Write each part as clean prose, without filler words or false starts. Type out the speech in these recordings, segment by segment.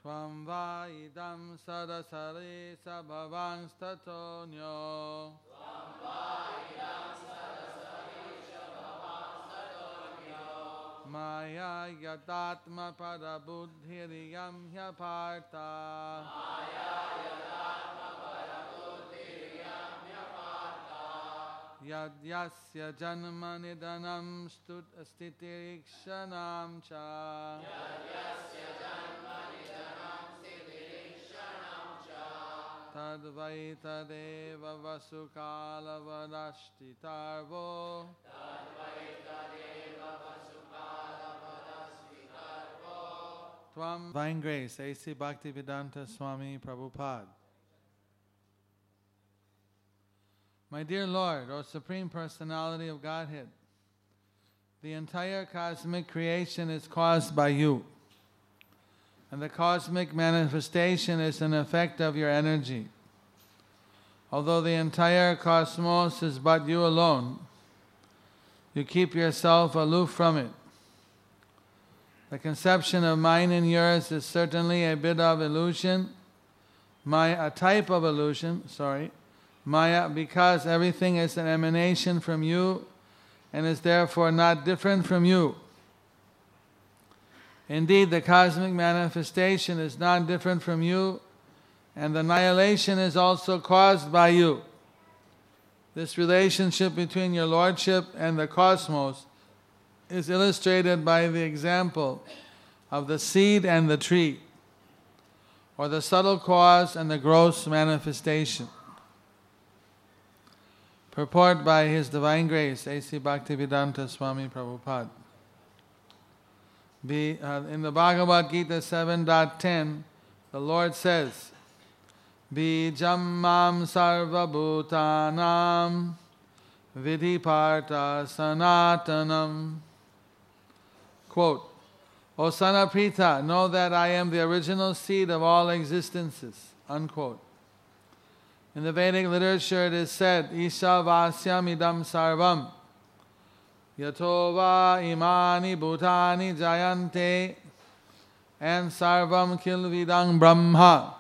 Tvam va idam sadasare sabhavan statonyo. Maya yadatma parabuddhiriyam hyapartha. Yadyasya janma nidanam stitirikshanam cha. Tadvai tadeva vasukala vadashtitarvo. Tvam Divine Grace, A.C. Bhaktivedanta Swami Prabhupada. My dear Lord, O Supreme Personality of Godhead, the entire cosmic creation is caused by you, and the cosmic manifestation is an effect of your energy. Although the entire cosmos is but you alone, you keep yourself aloof from it. The conception of mine and yours is certainly a bit of illusion, a type of illusion, Maya, because everything is an emanation from you and is therefore not different from you. Indeed, the cosmic manifestation is not different from you, and the annihilation is also caused by you. This relationship between your Lordship and the cosmos is illustrated by the example of the seed and the tree, or the subtle cause and the gross manifestation. Purport by His Divine Grace, A.C. Bhaktivedanta Swami Prabhupada. In the Bhagavad Gita 7.10, the Lord says, Bijam mam sarva bhutanam vidhiparta sanatanam. Quote, O son of Pritha, know that I am the original seed of all existences. Unquote. In the Vedic literature it is said, Isha vasyam idam sarvam yato va imani bhutani jayante and sarvam kilvidam brahma.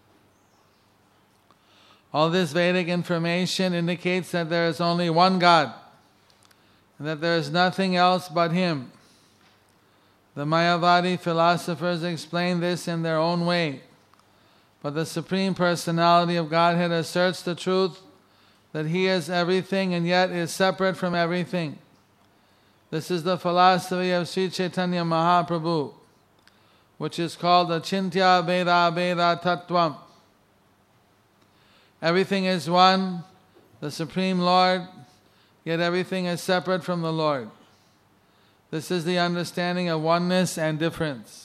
All this Vedic information indicates that there is only one God and that there is nothing else but Him. The Mayavadi philosophers explain this in their own way, but the Supreme Personality of Godhead asserts the truth that He is everything and yet is separate from everything. This is the philosophy of Sri Chaitanya Mahaprabhu, which is called Achintya Veda Veda Tattvam. Everything is one, the Supreme Lord, yet everything is separate from the Lord. This is the understanding of oneness and difference.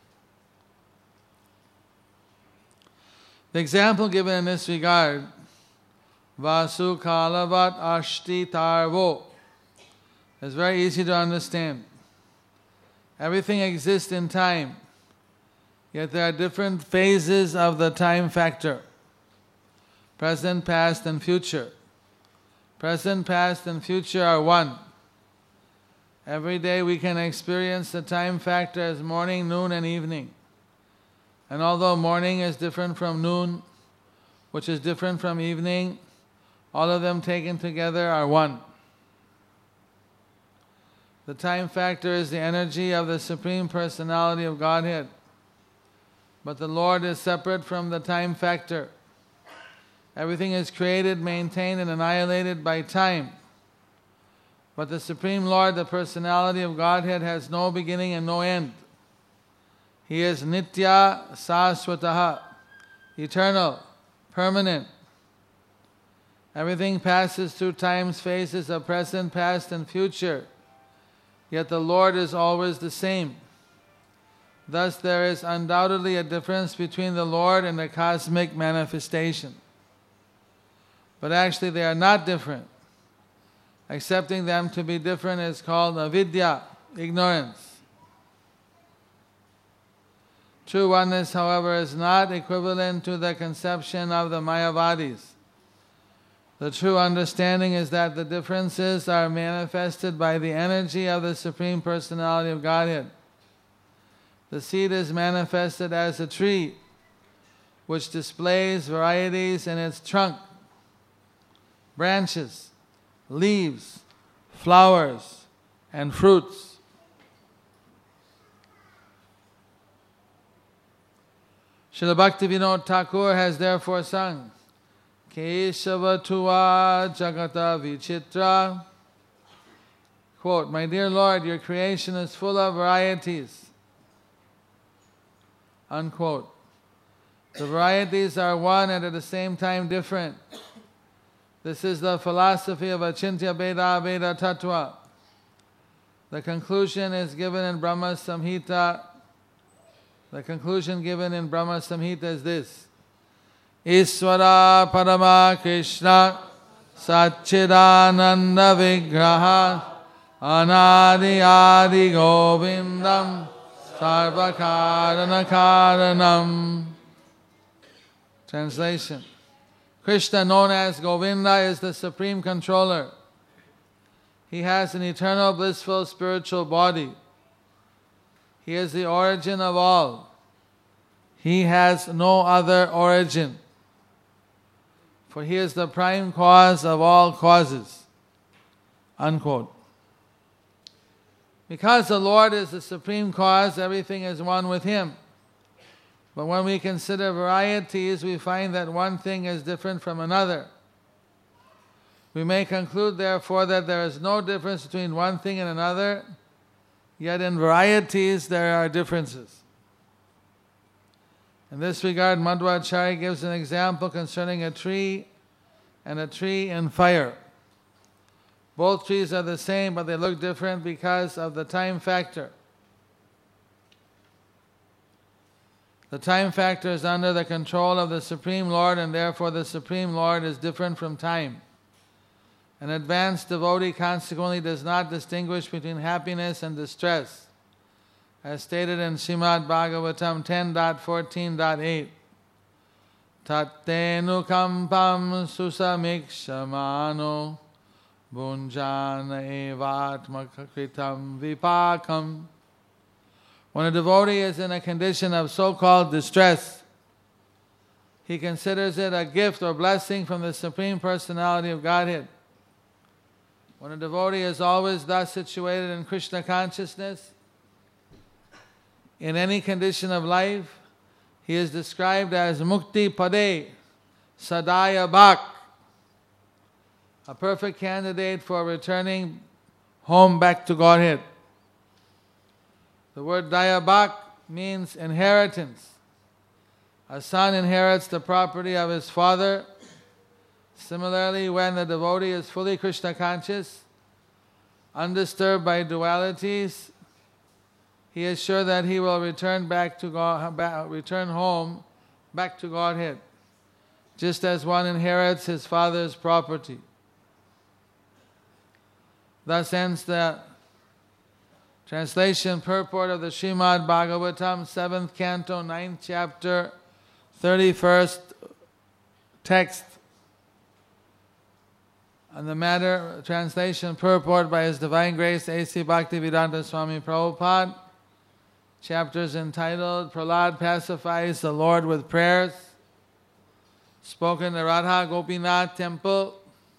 The example given in this regard, Vasu Kalavat Ashti Tarvo, is very easy to understand. Everything exists in time, yet there are different phases of the time factor. Present, past and future. Present, past and future are one. Every day we can experience the time factor as morning, noon and evening. And although morning is different from noon, which is different from evening, all of them taken together are one. The time factor is the energy of the Supreme Personality of Godhead. But the Lord is separate from the time factor. Everything is created, maintained and annihilated by time. But the Supreme Lord, the Personality of Godhead, has no beginning and no end. He is Nitya Saswataha, eternal, permanent. Everything passes through time's phases of present, past and future. Yet the Lord is always the same. Thus there is undoubtedly a difference between the Lord and the cosmic manifestation. But actually they are not different. Accepting them to be different is called avidya, ignorance. True oneness, however, is not equivalent to the conception of the Mayavadis. The true understanding is that the differences are manifested by the energy of the Supreme Personality of Godhead. The seed is manifested as a tree, which displays varieties in its trunk, branches, leaves, flowers, and fruits. Srila Bhaktivinoda Thakur has therefore sung, Keshava tuva jagata vichitra. Quote, my dear Lord, your creation is full of varieties. Unquote. The varieties are one and at the same time different. This is the philosophy of Achintya Bheda Veda Tattva. The conclusion is given in Brahma Samhita. The conclusion given in Brahma Samhita is this. Iswara Parama Krishna Satchidananda Vigraha Anadi Adi Govindam Sarvakarana Karanam. Translation. Krishna, known as Govinda, is the supreme controller. He has an eternal blissful spiritual body. He is the origin of all. He has no other origin. For He is the prime cause of all causes. Unquote. Because the Lord is the supreme cause, everything is one with Him. But when we consider varieties, we find that one thing is different from another. We may conclude, therefore, that there is no difference between one thing and another, yet in varieties there are differences. In this regard, Madhvacharya gives an example concerning a tree and a tree in fire. Both trees are the same, but they look different because of the time factor. The time factor is under the control of the Supreme Lord, and therefore the Supreme Lord is different from time. An advanced devotee consequently does not distinguish between happiness and distress, as stated in Srimad Bhagavatam 10.14.8. Tattenu kampam susamikshamano bunjana evatmakritam vipakam. When a devotee is in a condition of so-called distress, he considers it a gift or blessing from the Supreme Personality of Godhead. When a devotee is always thus situated in Krishna consciousness, in any condition of life, he is described as Mukti Pade, Sadaya Bhak, a perfect candidate for returning home back to Godhead. The word Dayabhak means inheritance. A son inherits the property of his father. Similarly, when the devotee is fully Krishna conscious, undisturbed by dualities, he is sure that he will return home back to Godhead, just as one inherits his father's property. Thus ends the translation purport of the Srimad Bhagavatam, 7th canto, 9th chapter, 31st text. On the matter, translation purport by His Divine Grace A.C. Bhaktivedanta Swami Prabhupada. Chapters entitled Prahlad Pacifies the Lord with Prayers. Spoken at Radha Gopinath Temple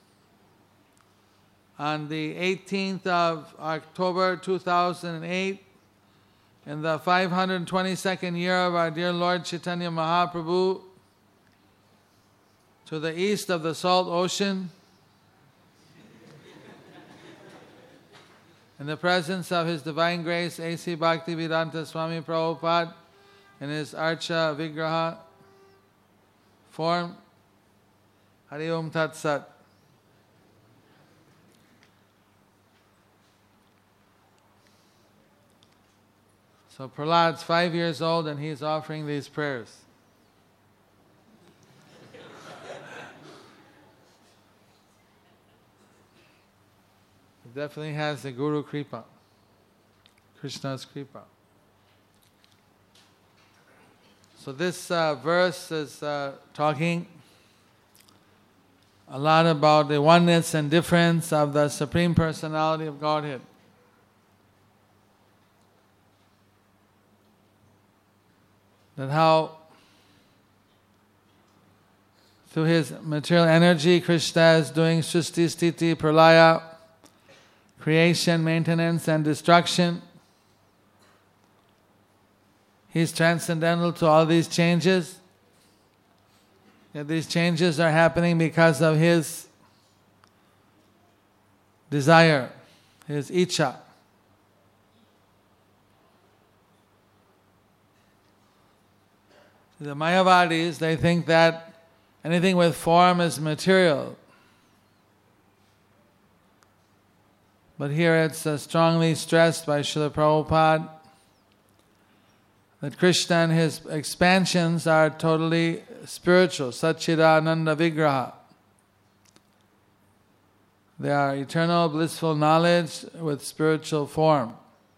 on the 18th of October 2008, in the 522nd year of our dear Lord Chaitanya Mahaprabhu, to the east of the Salt Ocean, in the presence of His Divine Grace A.C. Bhaktivedanta Swami Prabhupada in his Archa Vigraha form. Hari Om Tat Sat. So Prahlad's 5 years old and he's offering these prayers. He definitely has the Guru Kripa, Krishna's Kripa. So this verse is talking a lot about the oneness and difference of the Supreme Personality of Godhead. that how through his material energy, Krishna is doing Srishti, Sthiti, Pralaya, creation, maintenance and destruction. He's transcendental to all these changes. Yet these changes are happening because of his desire, his icha. The Mayavadis, they think that anything with form is material. But here it's strongly stressed by Srila Prabhupada that Krishna and his expansions are totally spiritual, Satchidananda Vigraha. They are eternal, blissful knowledge with spiritual form.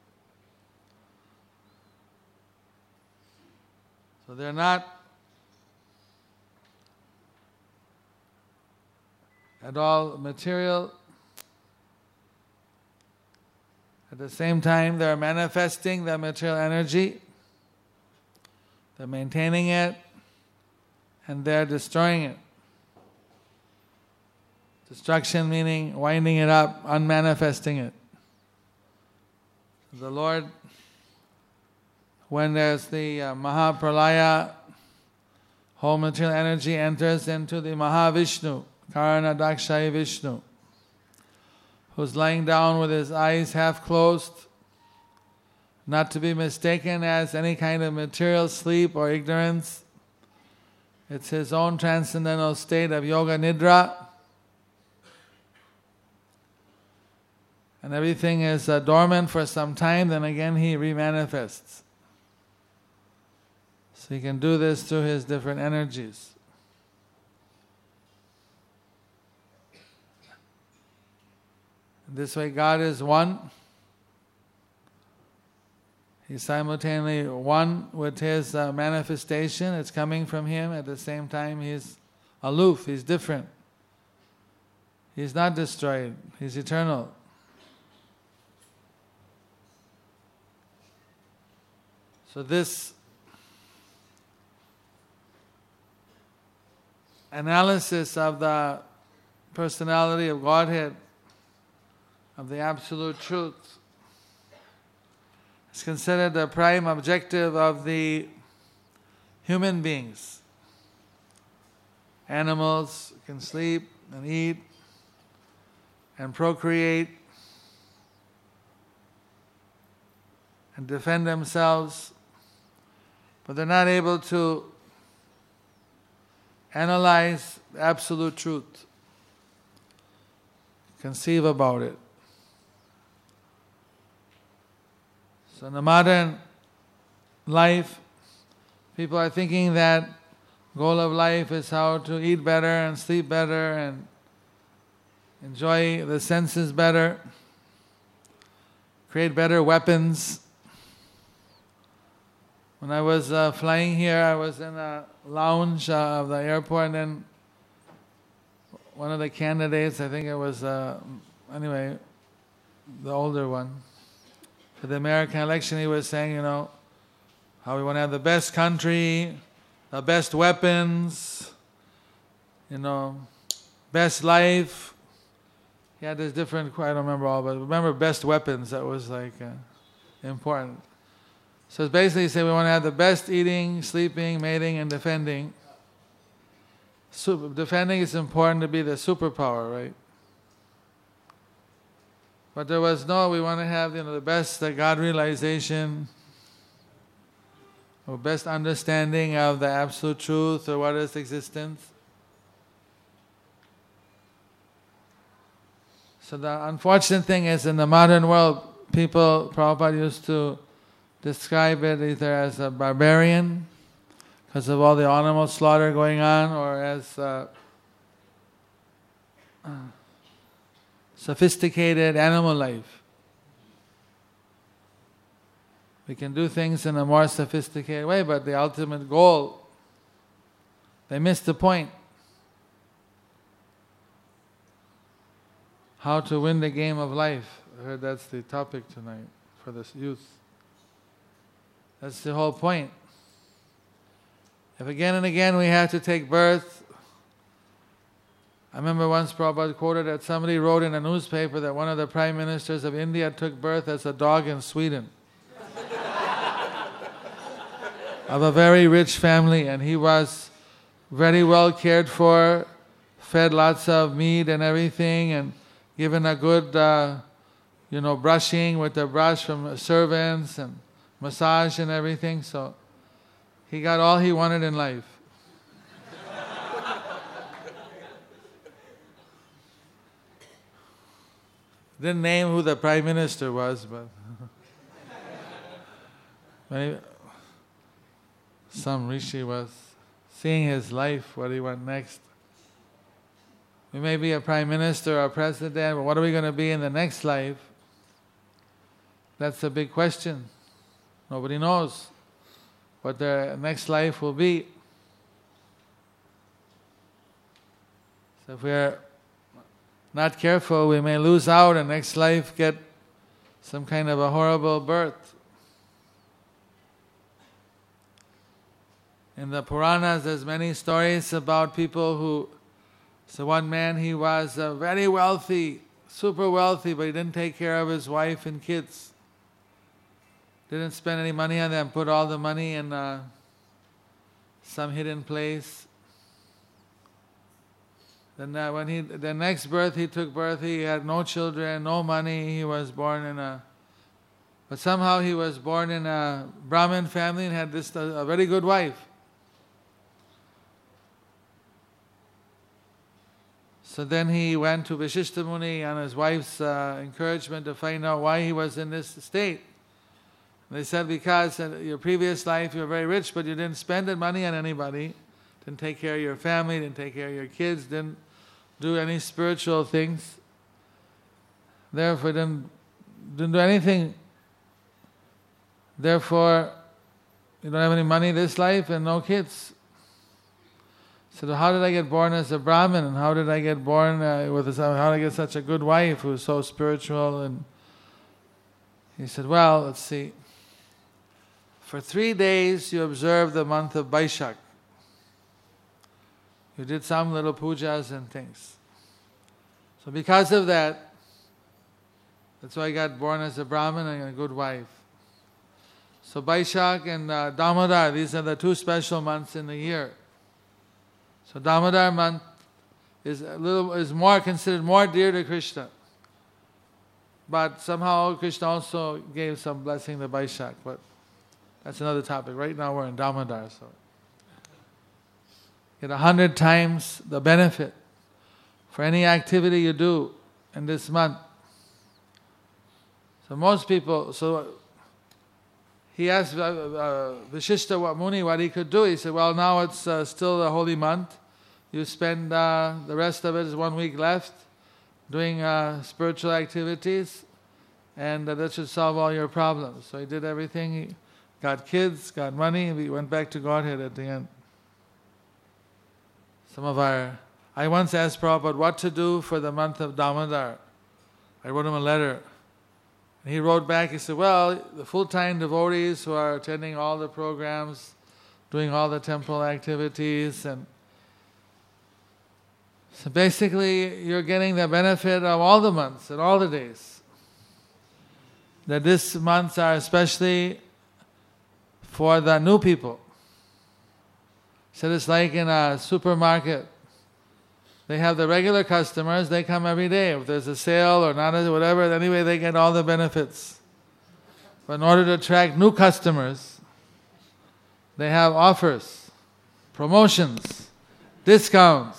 So they're not at all material. At the same time, they're manifesting the material energy. They're maintaining it, and they're destroying it. Destruction meaning winding it up, unmanifesting it. The Lord, when there's the Mahapralaya, whole material energy enters into the Mahavishnu, Karana Dakshai Vishnu, who's lying down with his eyes half closed, not to be mistaken as any kind of material sleep or ignorance. It's his own transcendental state of yoga nidra. And everything is dormant for some time, then again he remanifests. So he can do this through his different energies. This way God is one. He's simultaneously one with his manifestation. It's coming from him. At the same time, he's aloof. He's different. He's not destroyed. He's eternal. So this analysis of the personality of Godhead, of the Absolute Truth, is considered the prime objective of the human beings. Animals can sleep and eat and procreate and defend themselves, but they're not able to analyze the absolute truth, conceive about it. So in the modern life, people are thinking that goal of life is how to eat better and sleep better and enjoy the senses better, create better weapons. When I was flying here, I was in a lounge of the airport, and then one of the candidates, I think it was, anyway, the older one, for the American election, he was saying, how we want to have the best country, the best weapons, best life. He had this different, I don't remember all, but remember best weapons, that was like important. So it's basically saying we want to have the best eating, sleeping, mating, and defending. Defending is important to be the superpower, right? But there was we want to have the best God realization, or best understanding of the absolute truth or what is existence. So the unfortunate thing is, in the modern world, Prabhupada used to describe it either as a barbarian because of all the animal slaughter going on, or as sophisticated animal life. We can do things in a more sophisticated way, but the ultimate goal, they missed the point. How to win the game of life. I heard that's the topic tonight for this youth. That's the whole point. If again and again we have to take birth, I remember once Prabhupada quoted that somebody wrote in a newspaper that one of the prime ministers of India took birth as a dog in Sweden. Of a very rich family, and he was very well cared for, fed lots of meat and everything, and given a good, brushing with the brush from servants and massage and everything. So he got all he wanted in life. Didn't name who the prime minister was, but maybe some rishi was seeing his life, what he went next. We may be a prime minister or a president, but what are we going to be in the next life? That's a big question. Nobody knows what their next life will be. So if we're not careful, we may lose out and next life get some kind of a horrible birth. In the Puranas, there's many stories about people who... So one man, he was very wealthy, super wealthy, but he didn't take care of his wife and kids. Didn't spend any money on them, put all the money in some hidden place. Then when the next birth he took birth, he had no children, no money. He was born but somehow he was born in a Brahmin family and had a very good wife. So then he went to Vashishta Muni on his wife's encouragement to find out why he was in this state. They said, because in your previous life you were very rich, but you didn't spend the money on anybody, didn't take care of your family, didn't take care of your kids, didn't do any spiritual things. Therefore, didn't do anything. Therefore, you don't have any money this life and no kids. So how did I get born as a Brahmin, and how did I get born how did I get such a good wife who's so spiritual? And he said, well, let's see. For 3 days you observed the month of Baishak. You did some little pujas and things. So because of that, that's why I got born as a Brahmin and a good wife. So Baishak and Damodar, these are the two special months in the year. So Damodar month is more considered more dear to Krishna. But somehow Krishna also gave some blessing to Baishak, but that's another topic. Right now we're in Damodar, so get 100 times the benefit for any activity you do in this month. So most people, he asked Vashishta Muni what he could do. He said, well, now it's still the holy month. You spend the rest of it is 1 week left doing spiritual activities, and that should solve all your problems. So he did everything. He got kids, got money, and we went back to Godhead at the end. I once asked Prabhupada what to do for the month of Damodar. I wrote him a letter. And he wrote back, he said, well, the full-time devotees who are attending all the programs, doing all the temple activities, and so basically you're getting the benefit of all the months and all the days. That these months are especially for the new people. So it's like in a supermarket. They have the regular customers, they come every day. If there's a sale or not, whatever, anyway they get all the benefits. But in order to attract new customers, they have offers, promotions, discounts.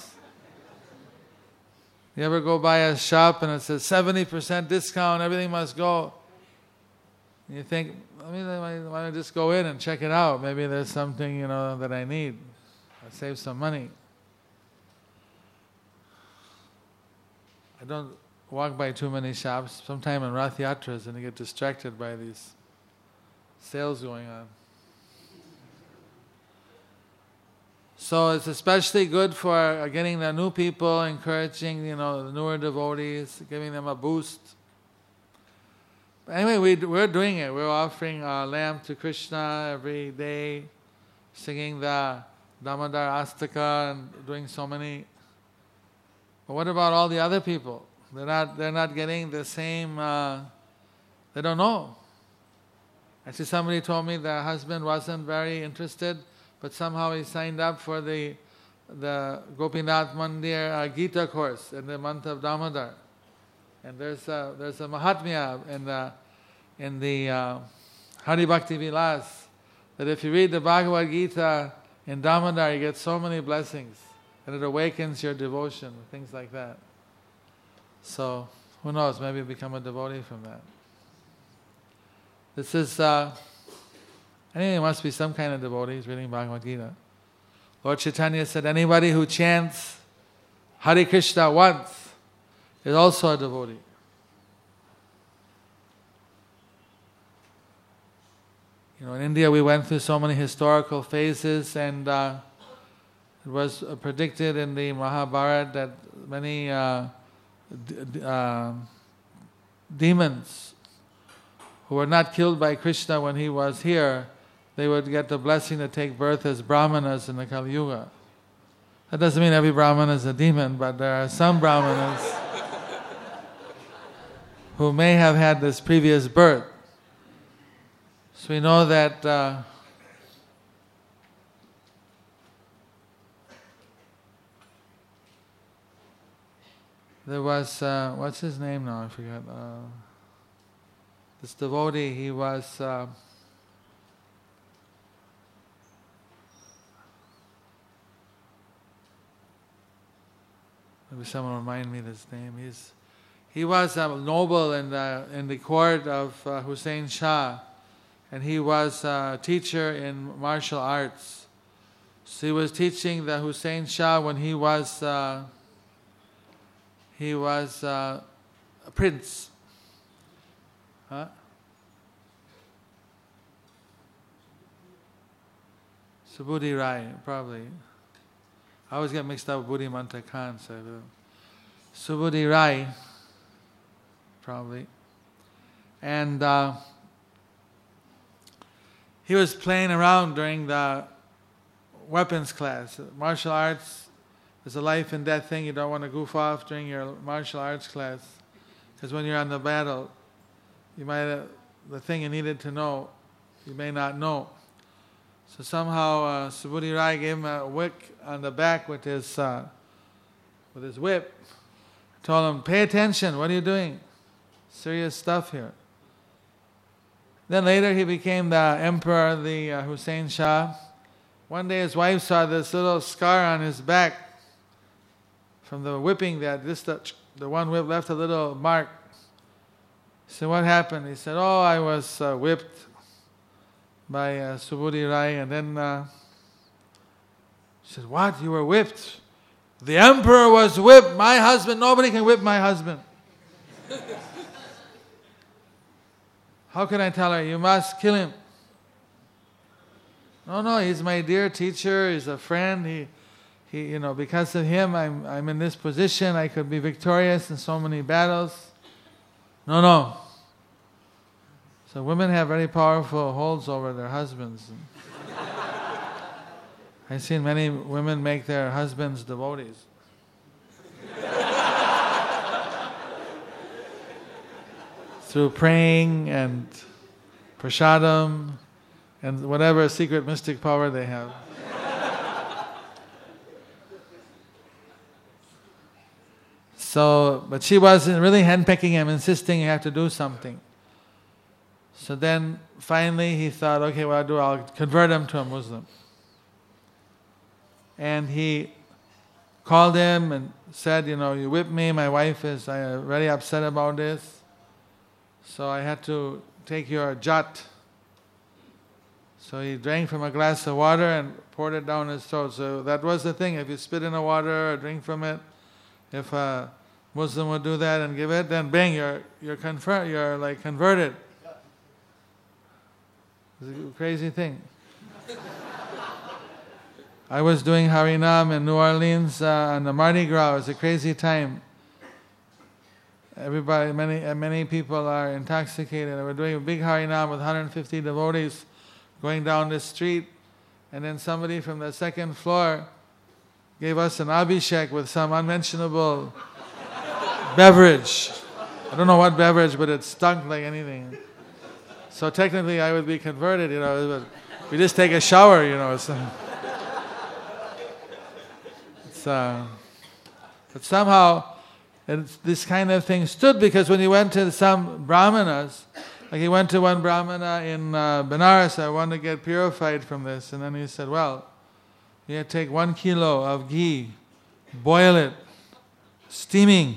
You ever go by a shop and it says 70% discount, everything must go. And you think, why don't I just go in and check it out? Maybe there's something, that I need. I'll save some money. I don't walk by too many shops. Sometime in Rath Yatras and you get distracted by these sales going on. So it's especially good for getting the new people, encouraging, the newer devotees, giving them a boost. But anyway, we're doing it. We're offering a lamp to Krishna every day, singing the Damodar Astaka and doing so many. But what about all the other people? They're not getting the same. They don't know. Actually, somebody told me the husband wasn't very interested, but somehow he signed up for the Gopinath Mandir Gita course in the month of Damodar. And there's a Mahatmya in the Hari Bhakti Vilas that if you read the Bhagavad Gita in Damodar, you get so many blessings, and it awakens your devotion, things like that. So, who knows, maybe you become a devotee from that. This is, anyway, it must be some kind of devotee who's reading Bhagavad Gita. Lord Chaitanya said, anybody who chants Hare Krishna once is also a devotee. You know, in India we went through so many historical phases, and it was predicted in the Mahabharata that many demons who were not killed by Krishna when he was here, they would get the blessing to take birth as Brahmanas in the Kali Yuga. That doesn't mean every Brahmana is a demon, but there are some Brahmanas who may have had this previous birth. So we know that there was, what's his name now? I forgot. This devotee, he was, maybe someone remind me of his name. He was a noble in the court of Hussein Shah, and he was a teacher in martial arts. So he was teaching the Hussein Shah when he was a prince. Huh? Subudhi Rai, probably. I always get mixed up with Buddhi Manta Khan, so Subudhi Rai, probably. And he was playing around during the weapons class. Martial arts is a life and death thing. You don't want to goof off during your martial arts class, because when you're on the battle, you might the thing you needed to know, you may not know. So somehow Subudhi Rai gave him a wick on the back with his whip. Told him, "Pay attention. What are you doing? Serious stuff here." Then later he became the emperor, the Hussein Shah. One day his wife saw this little scar on his back from the whipping that the one whip left a little mark. He said, "What happened?" He said, "Oh, I was whipped by Subudhi Rai." And then she said, "What? You were whipped?" "The emperor was whipped. My husband, nobody can whip my husband." How can I tell her? "You must kill him." No, he's my dear teacher. He's a friend. He, because of him, I'm in this position. I could be victorious in so many battles. No. So women have very powerful holds over their husbands. I've seen many women make their husbands devotees. Through praying and prasadam and whatever secret mystic power they have. So, but she wasn't really handpicking him, insisting you have to do something. So then finally he thought, okay, what I'll convert him to a Muslim. And he called him and said, you whipped me, my wife is very upset about this. So I had to take your jat. So he drank from a glass of water and poured it down his throat. So that was the thing. If you spit in the water or drink from it, if a Muslim would do that and give it, then bang, you're converted. It's a crazy thing. I was doing Harinam in New Orleans on the Mardi Gras. It was a crazy time. Everybody, many people are intoxicated. We're doing a big Harinam with 150 devotees going down the street, and then somebody from the second floor gave us an abhishek with some unmentionable beverage. I don't know what beverage, but it stunk like anything. So technically I would be converted, but we just take a shower, But somehow this kind of thing stood, because when he went to some brahmanas, like he went to one brahmana in Benares, I want to get purified from this. And then he said, well, you have to take 1 kilo of ghee, boil it, steaming.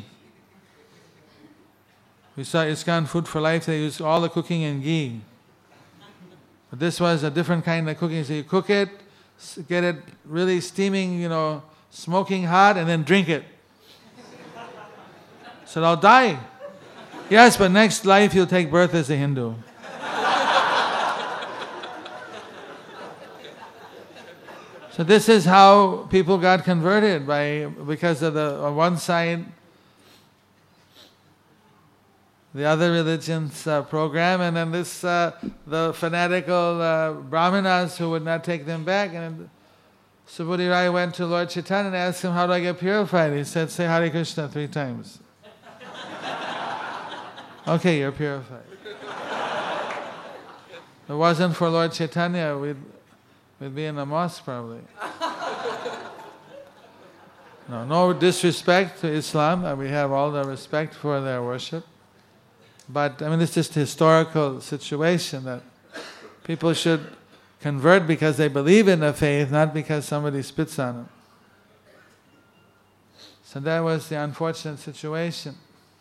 We saw ISKCON Food for Life, they use all the cooking in ghee. But this was a different kind of cooking. So you cook it, get it really steaming, smoking hot, and then drink it. So I'll die. Yes, but next life you'll take birth as a Hindu. So this is how people got converted, because of on one side, the other religion's program, and then the fanatical brahmanas who would not take them back. And Subhuti Rai went to Lord Chaitanya and asked him, how do I get purified? He said, say Hare Krishna 3 times. Okay, you're purified. If it wasn't for Lord Chaitanya, we'd be in the mosque probably. No disrespect to Islam. We have all the respect for their worship. But it's just a historical situation that people should convert because they believe in the faith, not because somebody spits on them. So that was the unfortunate situation.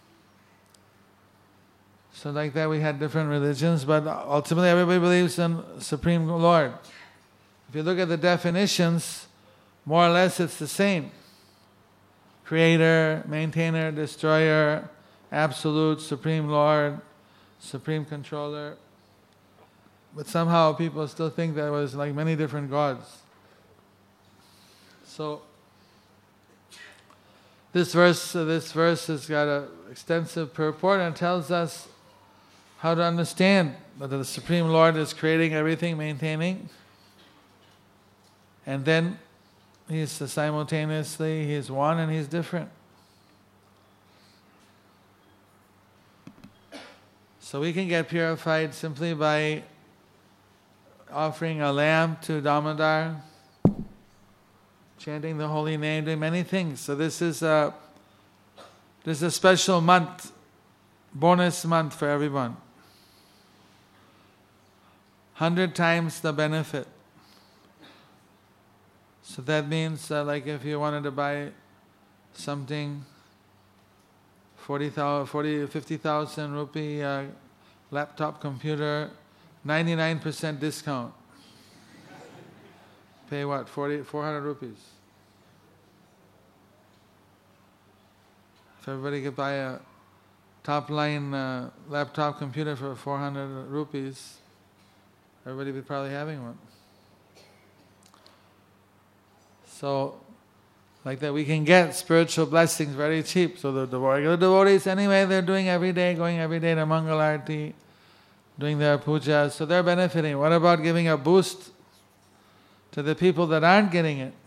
So like that we had different religions, but ultimately everybody believes in Supreme Lord. If you look at the definitions, more or less it's the same. Creator, maintainer, destroyer, absolute, Supreme Lord, Supreme Controller. But somehow people still think there was like many different gods. So this verse has got an extensive purport and tells us how to understand that the Supreme Lord is creating everything, maintaining, and then He's simultaneously, He's one and He's different. So we can get purified simply by offering a lamb to Damodar, chanting the holy name, doing many things. So this is a special month, bonus month for everyone. 100 times the benefit. So that means like if you wanted to buy something, 50,000 rupee laptop computer, 99% discount. Pay what? 400 rupees. If everybody could buy a top line laptop computer for 400 rupees, everybody would be probably having one. So, like that, we can get spiritual blessings very cheap. So the regular devotees, anyway, they're doing every day, going every day to Mangal Arati, doing their puja, so they're benefiting. What about giving a boost to the people that aren't getting it?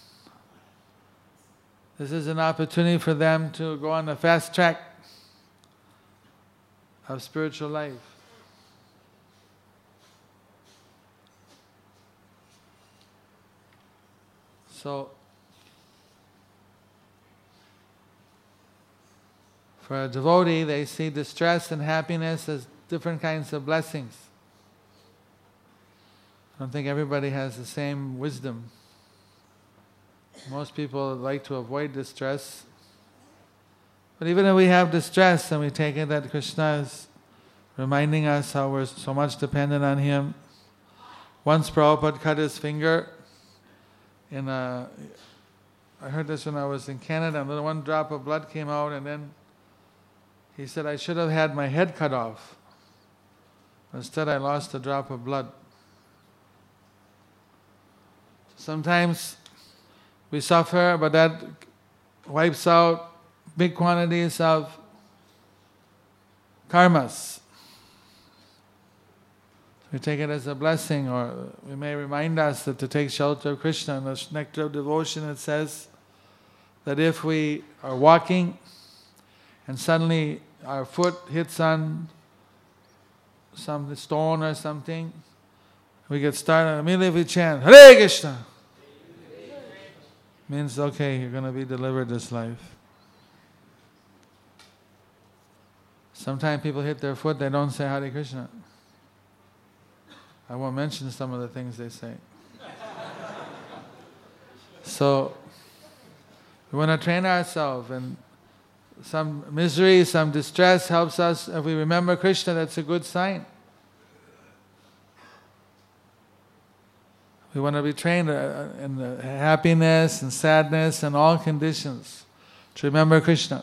This is an opportunity for them to go on the fast track of spiritual life. So, for a devotee, they see distress and happiness as different kinds of blessings. I don't think everybody has the same wisdom. Most people like to avoid distress. But even if we have distress and we take it that Krishna is reminding us how we're so much dependent on Him. Once Prabhupada cut his finger I heard this when I was in Canada, and then one drop of blood came out, and then he said, I should have had my head cut off. Instead I lost a drop of blood. Sometimes we suffer, but that wipes out big quantities of karmas. we take it as a blessing, or we may remind us that to take shelter of Krishna. In the Nectar of Devotion it says that if we are walking and suddenly our foot hits on some stone or something, we get started, immediately we chant, Hare Krishna. Means, okay, you're going to be delivered this life. Sometimes people hit their foot, they don't say Hare Krishna. I won't mention some of the things they say. So, we want to train ourselves, and some misery, some distress helps us. If we remember Krishna, that's a good sign. We want to be trained in the happiness and sadness and all conditions to remember Krishna.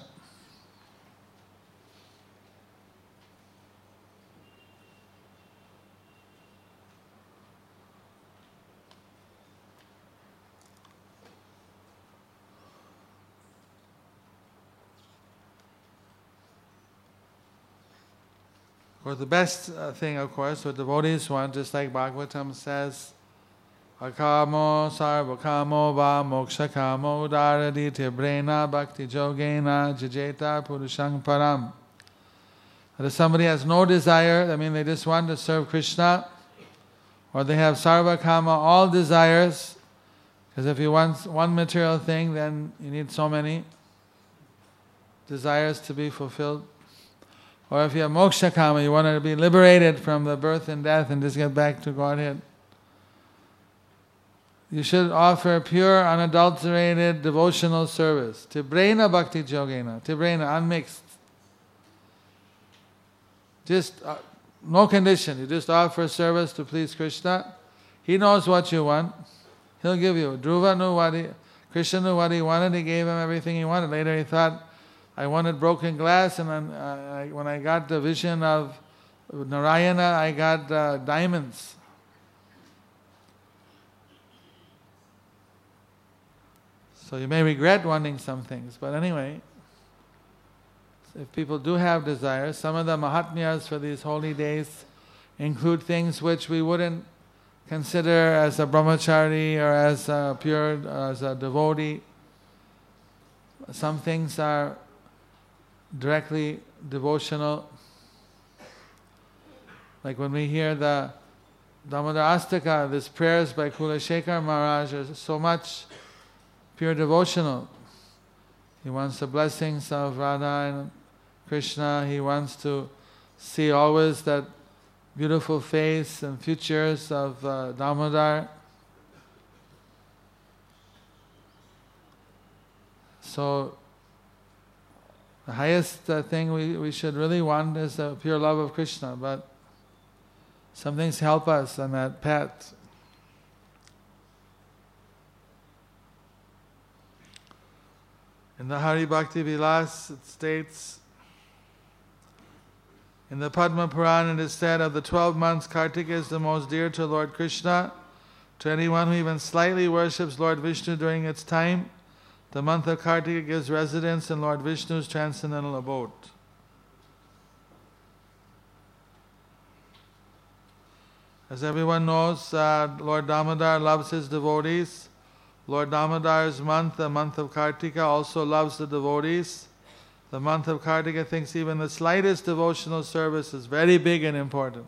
Or the best thing, of course, what devotees want, just like Bhagavatam says, Akamo sarvakamo va mokshakamo udaraditi brena bhakti jogena jajeta purushang param. That if somebody has no desire, I mean they just want to serve Krishna, or they have sarvakama, all desires, because if you want one material thing, then you need so many desires to be fulfilled. Or if you have moksha kama, you want to be liberated from the birth and death and just get back to Godhead. You should offer pure, unadulterated devotional service. Tibrena bhakti jogena. Tibrena, unmixed. Just no condition. You just offer service to please Krishna. He knows what you want. He'll give you. Dhruva knew Krishna knew what he wanted. He gave him everything he wanted. Later he thought, I wanted broken glass, and then, when I got the vision of Narayana, I got diamonds. So you may regret wanting some things, but anyway, if people do have desires, some of the mahatmyas for these holy days include things which we wouldn't consider as a brahmachari or as a pure, as a devotee. Some things are directly devotional. Like when we hear the Damodar Astaka, these prayers by Kulashekar Maharaj are so much pure devotional. He wants the blessings of Radha and Krishna. He wants to see always that beautiful face and features of Damodar. So the highest thing we should really want is the pure love of Krishna, but some things help us on that path. In the Hari Bhakti Vilas it states, in the Padma Purana it is said, of the 12 months, Kartika is the most dear to Lord Krishna. To anyone who even slightly worships Lord Vishnu during its time, the month of Kartika gives residence in Lord Vishnu's transcendental abode. As everyone knows, Lord Damodar loves his devotees. Lord Damodar's month, the month of Kartika, also loves the devotees. The month of Kartika thinks even the slightest devotional service is very big and important.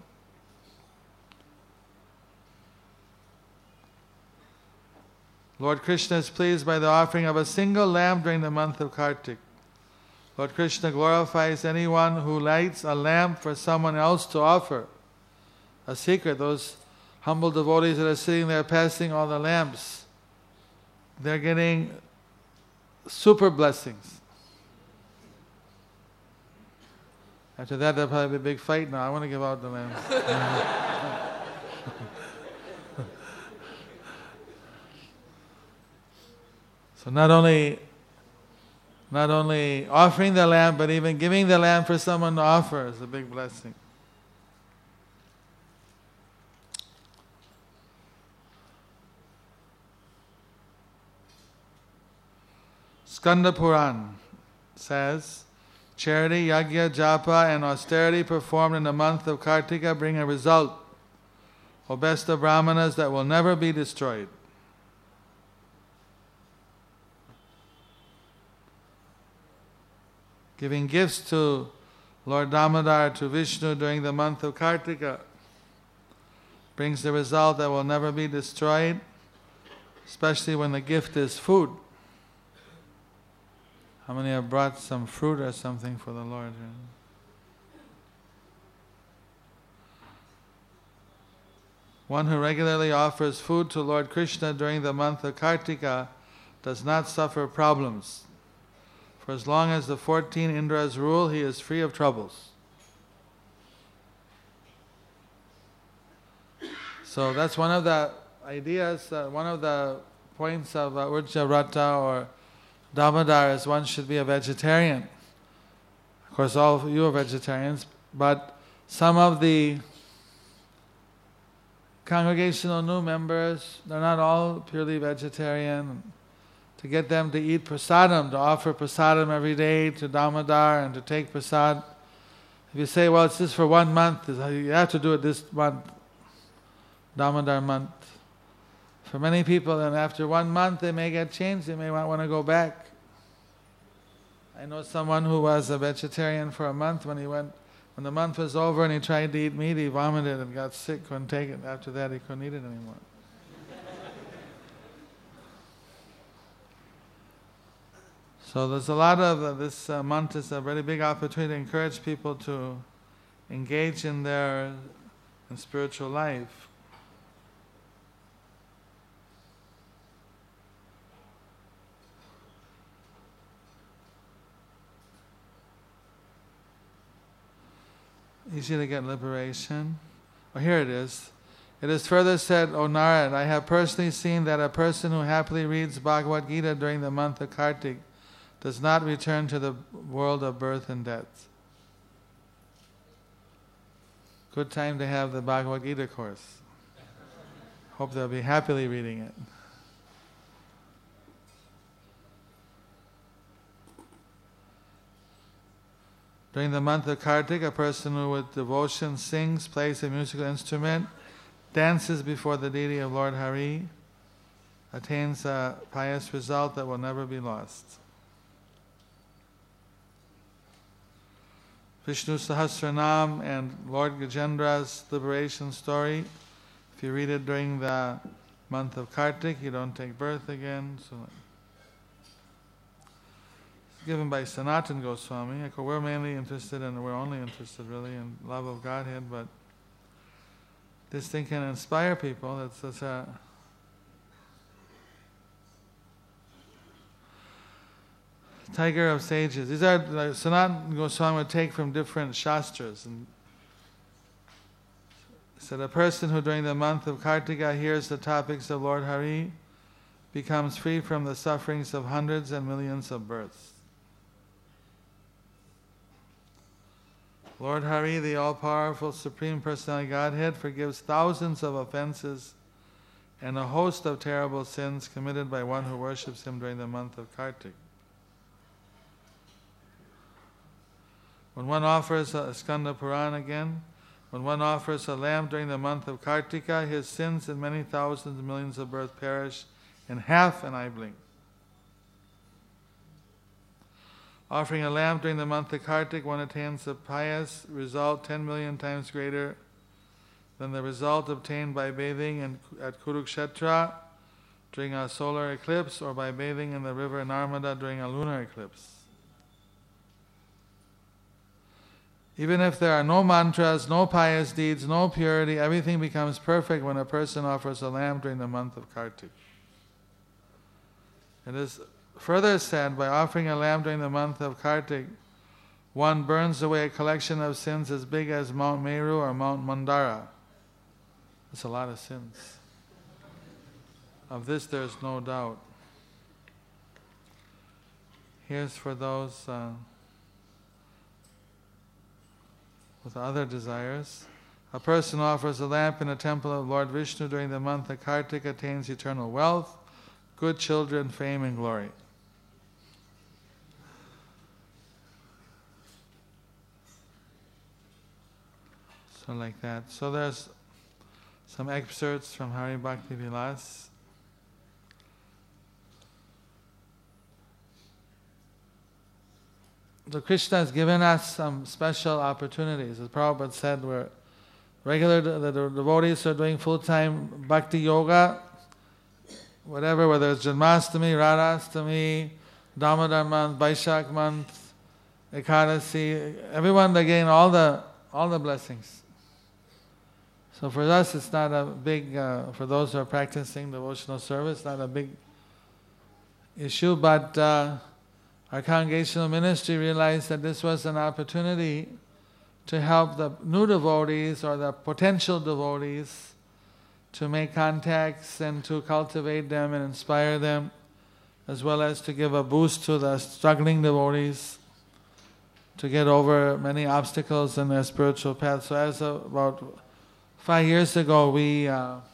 Lord Krishna is pleased by the offering of a single lamp during the month of Kartik. Lord Krishna glorifies anyone who lights a lamp for someone else to offer. A secret, those humble devotees that are sitting there passing all the lamps, they're getting super blessings. After that, there'll probably be a big fight now. I want to give out the lamps. So not only offering the lamp, but even giving the lamp for someone to offer is a big blessing. Skanda Puran says, charity, yajna, japa and austerity performed in the month of Kartika bring a result. O best of Brahmanas, that will never be destroyed. Giving gifts to Lord Damodar, to Vishnu during the month of Kartika brings the result that will never be destroyed, especially when the gift is food. How many have brought some fruit or something for the Lord? One who regularly offers food to Lord Krishna during the month of Kartika does not suffer problems. For as long as the 14 Indras rule, he is free of troubles. So that's one of the ideas, one of the points of Urja Vrata or Damodar is one should be a vegetarian. Of course, all of you are vegetarians, but some of the congregational new members, they're not all purely vegetarian. To get them to eat prasadam, to offer prasadam every day to Damodar and to take prasad. If you say, well, it's just for 1 month, you have to do it this month, Damodar month. For many people, and after 1 month they may get changed, they may want to go back. I know someone who was a vegetarian for a month. When the month was over and he tried to eat meat, he vomited and got sick, couldn't take it. After that he couldn't eat it anymore. So there's a lot of this month is a very big opportunity to encourage people to engage in their spiritual life. Easy to get liberation. Oh, here it is. It is further said, O Narad, I have personally seen that a person who happily reads Bhagavad Gita during the month of Kartik does not return to the world of birth and death. Good time to have the Bhagavad Gita course. Hope they'll be happily reading it. During the month of Kartik, a person who with devotion sings, plays a musical instrument, dances before the deity of Lord Hari, attains a pious result that will never be lost. Vishnu Sahasranam and Lord Gajendra's liberation story. If you read it during the month of Kartik, you don't take birth again. So it's given by Sanatan Goswami. We're mainly interested in, we're only interested really in love of Godhead, but this thing can inspire people. It's such a tiger of sages. These are Sanatan Goswami would take from different shastras. And so the person who during the month of Kartika hears the topics of Lord Hari becomes free from the sufferings of hundreds and millions of births. Lord Hari, the all-powerful Supreme Personality Godhead, forgives thousands of offenses and a host of terrible sins committed by one who worships Him during the month of Kartik. When one offers a Skanda Purana again, when one offers a lamb during the month of Kartika, his sins and many thousands and millions of births perish in half an eye blink. Offering a lamb during the month of Kartik, one attains a pious result 10 million times greater than the result obtained by bathing at Kurukshetra during a solar eclipse or by bathing in the river Narmada during a lunar eclipse. Even if there are no mantras, no pious deeds, no purity, everything becomes perfect when a person offers a lamb during the month of Kartik. It is further said, by offering a lamb during the month of Kartik, one burns away a collection of sins as big as Mount Meru or Mount Mandara. That's a lot of sins. Of this there is no doubt. Here's for those with other desires. A person offers a lamp in a temple of Lord Vishnu during the month of Kartik attains eternal wealth, good children, fame and glory. So like that. So there's some excerpts from Hari Bhakti Vilas. So Krishna has given us some special opportunities. As Prabhupada said, we're the devotees who are doing full-time bhakti yoga, whatever, whether it's Janmashtami, Radhastami, Damodar month, Vaishak month, Ekadasi, everyone, they gain all the blessings. So for us, it's not a big, for those who are practicing devotional service, not a big issue, but our congregational ministry realized that this was an opportunity to help the new devotees or the potential devotees to make contacts and to cultivate them and inspire them, as well as to give a boost to the struggling devotees to get over many obstacles in their spiritual path. So as about 5 years ago, we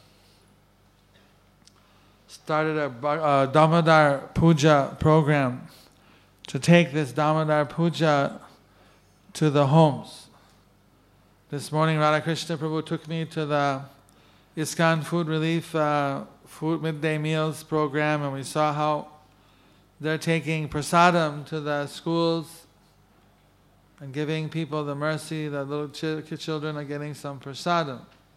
started a Damodar Puja program to take this Damodar Puja to the homes. This morning, Radhakrishna Prabhu took me to the ISKCON Food Relief food midday meals program, and we saw how they're taking prasadam to the schools and giving people the mercy. The little children are getting some prasadam.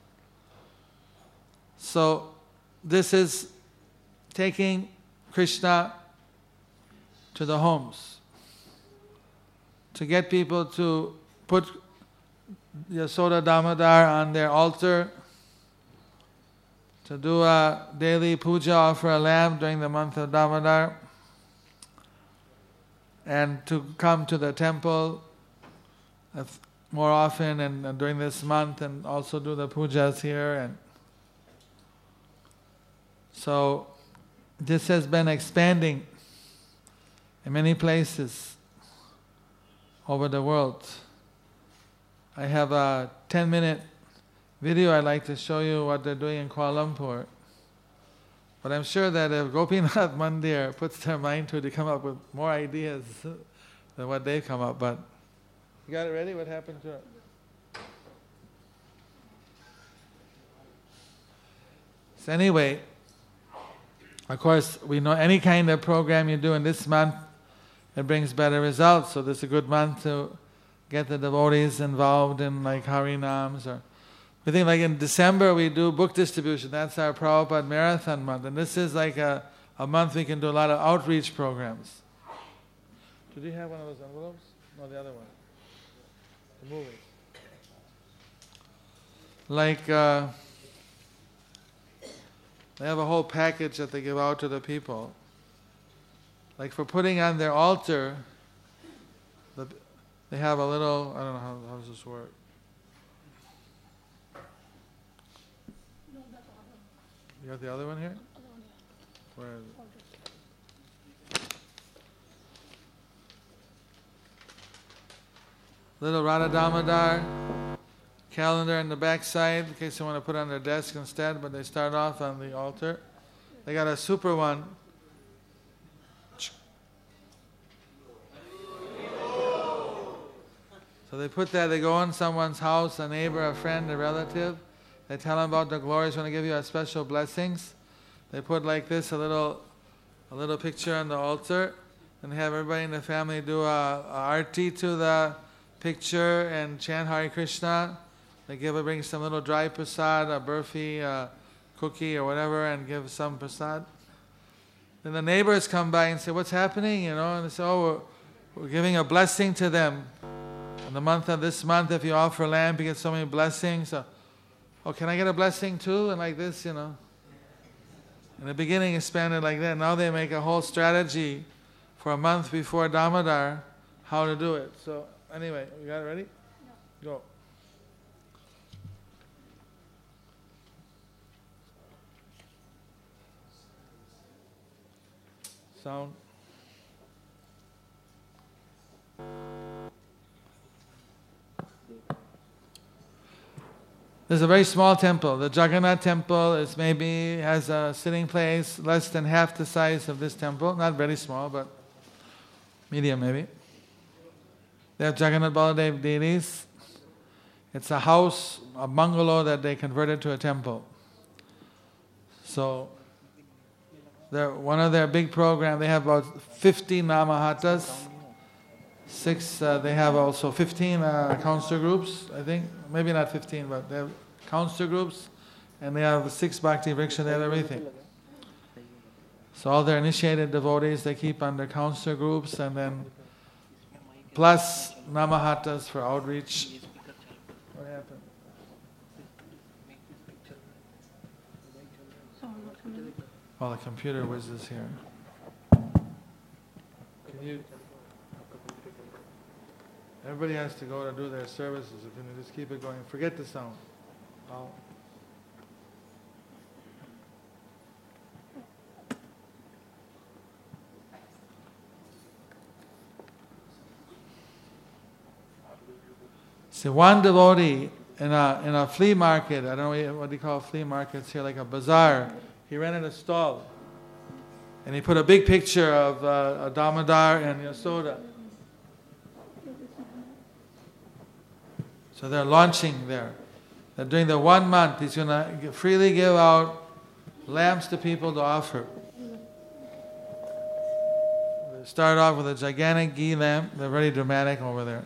So this is taking Krishna to the homes, to get people to put Yasoda Damodar on their altar, to do a daily puja, offer a lamb during the month of Damodar, and to come to the temple more often and during this month, and also do the pujas here. And so this has been expanding in many places over the world. I have a 10-minute video I'd like to show you what they're doing in Kuala Lumpur. But I'm sure that if Gopinath Mandir puts their mind to it, to come up with more ideas than what they've come up. But you got it ready? What happened to it? So anyway, of course, we know any kind of program you do in this month, it brings better results. So this is a good month to get the devotees involved in like Harinams. Or we think like in December we do book distribution. That's our Prabhupada Marathon month. And this is like a month we can do a lot of outreach programs. Did you have one of those envelopes? No, the other one. The movie. Like they have a whole package that they give out to the people. Like for putting on their altar, they have a little, I don't know, how does this work? You got the other one here? Where is it? Little Radha Damodar calendar in the back side in case they want to put it on their desk instead, but they start off on the altar. They got a super one. So they put that, they go in someone's house, a neighbor, a friend, a relative. They tell them about the glories, want to give you a special blessings. They put like this, a little picture on the altar, and have everybody in the family do a arti to the picture and chant Hare Krishna. They bring some little dry prasad, a burfi, a cookie or whatever, and give some prasad. Then the neighbors come by and say, "What's happening?" And they say, "Oh, we're giving a blessing to them. In the month of this month, if you offer lamb, you get so many blessings. So, oh, can I get a blessing too?" And like this, In the beginning, it expanded like that. Now they make a whole strategy for a month before Damodar, how to do it. So anyway, you got it ready? No. Go. Sound. There's a very small temple. The Jagannath temple has a sitting place less than half the size of this temple. Not very small, but medium maybe. They have Jagannath Baladev deities. It's a house, a bungalow that they converted to a temple. So, one of their big programs, they have about 50 Namahatas. They have also 15 counselor groups, I think. Maybe not 15, but they have counselor groups. And they have 6 Bhakti Vriksha, they have everything. So all their initiated devotees, they keep under counselor groups, and then plus Namahatas for outreach. What happened? Oh, the computer whiz is here. Can you... Everybody has to go to do their services. If you can just keep it going, forget the sound. See, one devotee in a flea market, I don't know what do you call flea markets here, like a bazaar, he rented a stall. And he put a big picture of a Damodar and Yasoda. So they're launching there. That during the 1 month, he's going to freely give out lamps to people to offer. They start off with a gigantic ghee lamp. They're very dramatic over there.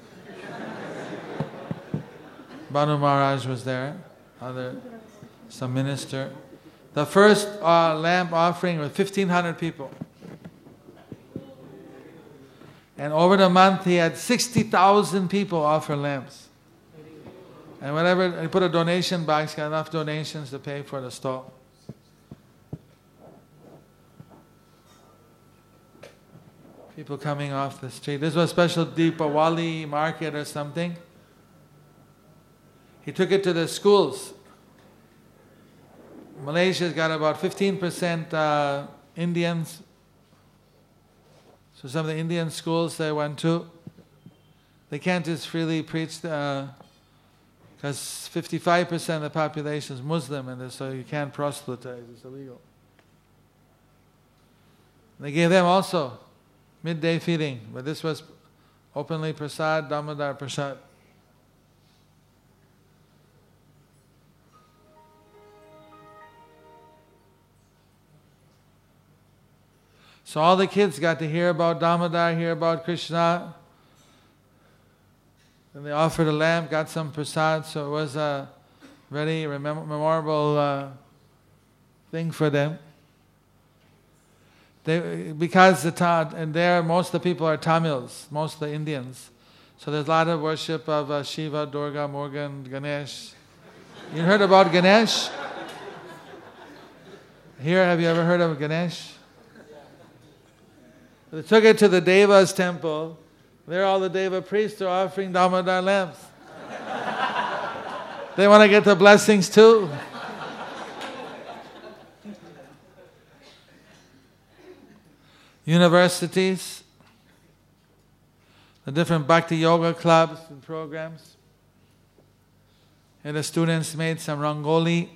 Banu Maharaj was there, some minister. The first lamp offering was 1,500 people. And over the month, he had 60,000 people offer lamps. And whenever he put a donation box, got enough donations to pay for the stall. People coming off the street. This was a special Deepawali market or something. He took it to the schools. Malaysia's got about 15% Indians. So some of the Indian schools they went to, they can't just freely preach because 55% of the population is Muslim, and so you can't proselytize, it's illegal. They gave them also midday feeding, but this was openly prasad, Damodar prasad. So all the kids got to hear about Damodar, hear about Krishna. Then they offered a lamp, got some prasad, so it was a very memorable thing for them. Because and there most of the people are Tamils, most of the Indians. So there's a lot of worship of Shiva, Durga, Morgan, Ganesh. You heard about Ganesh? Here, have you ever heard of Ganesh? They took it to the Devas temple. There all the Deva priests are offering Damodar lamps. They want to get the blessings too. Universities, the different Bhakti Yoga clubs and programs. And the students made some rangoli.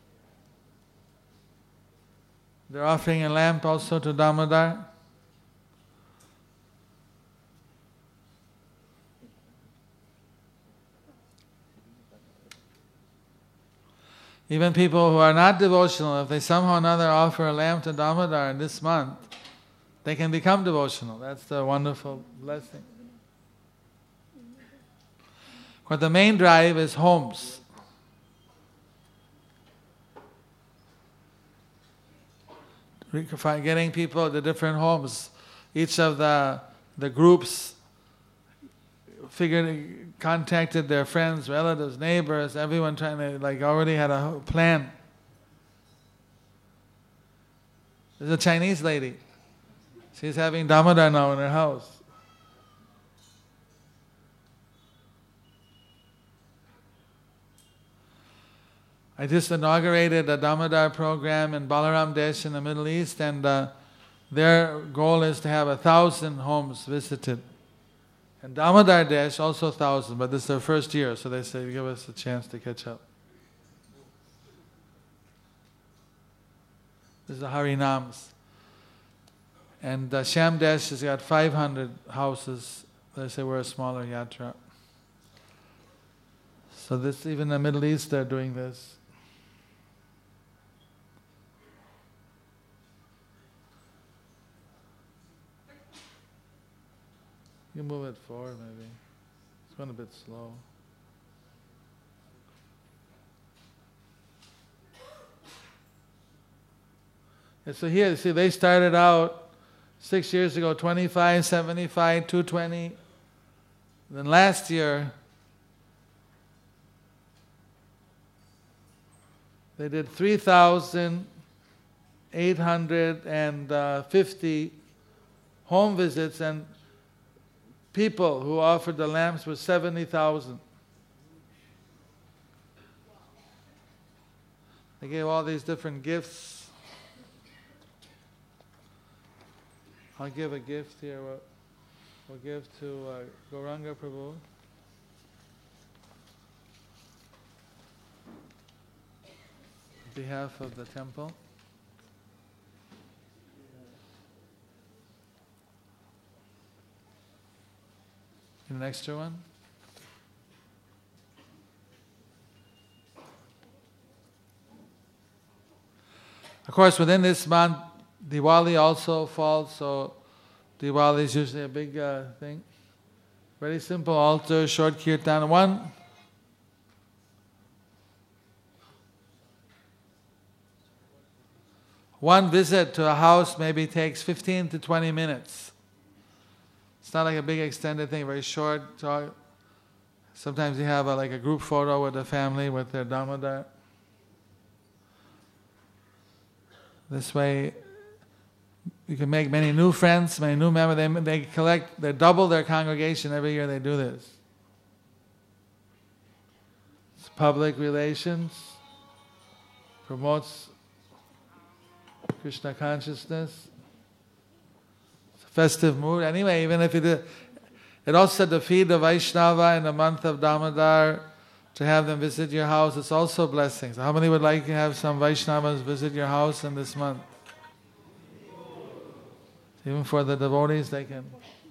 They're offering a lamp also to Damodar. Even people who are not devotional, if they somehow or another offer a lamp to Damodar in this month, they can become devotional. That's the wonderful blessing. But the main drive is homes. Getting people to different homes. Each of the groups contacted their friends, relatives, neighbors, everyone trying to, already had a plan. There's a Chinese lady. She's having Damodar now in her house. I just inaugurated a Damodar program in Balaram Desh in the Middle East, and their goal is to have 1,000 homes visited. And Damodar Desh also 1,000, but this is their first year, so they say, give us a chance to catch up. This is the Harinams. And Shyam Desh has got 500 houses. They say we're a smaller yatra. So this, even in the Middle East, they're doing this. You move it forward, maybe. It's going a bit slow. And so here, see, they started out 6 years ago, 25, 75, 220. Then last year, they did 3,850 home visits, and people who offered the lamps were 70,000. They gave all these different gifts. I'll give a gift here. We'll give to Gauranga Prabhu. On behalf of the temple. An extra one? Of course, within this month, Diwali also falls, so Diwali is usually a big thing. Very simple altar, short kirtan. One visit to a house maybe takes 15 to 20 minutes. It's not like a big extended thing, very short. Sometimes you have like a group photo with the family with their Damodar. This way, you can make many new friends, many new members. They double their congregation every year they do this. It's public relations, promotes Krishna consciousness. It's a festive mood. Anyway, even if it also said to feed the Vaishnava in the month of Damodar, to have them visit your house, it's also blessings. How many would like to have some Vaishnavas visit your house in this month? Even for the devotees, they can.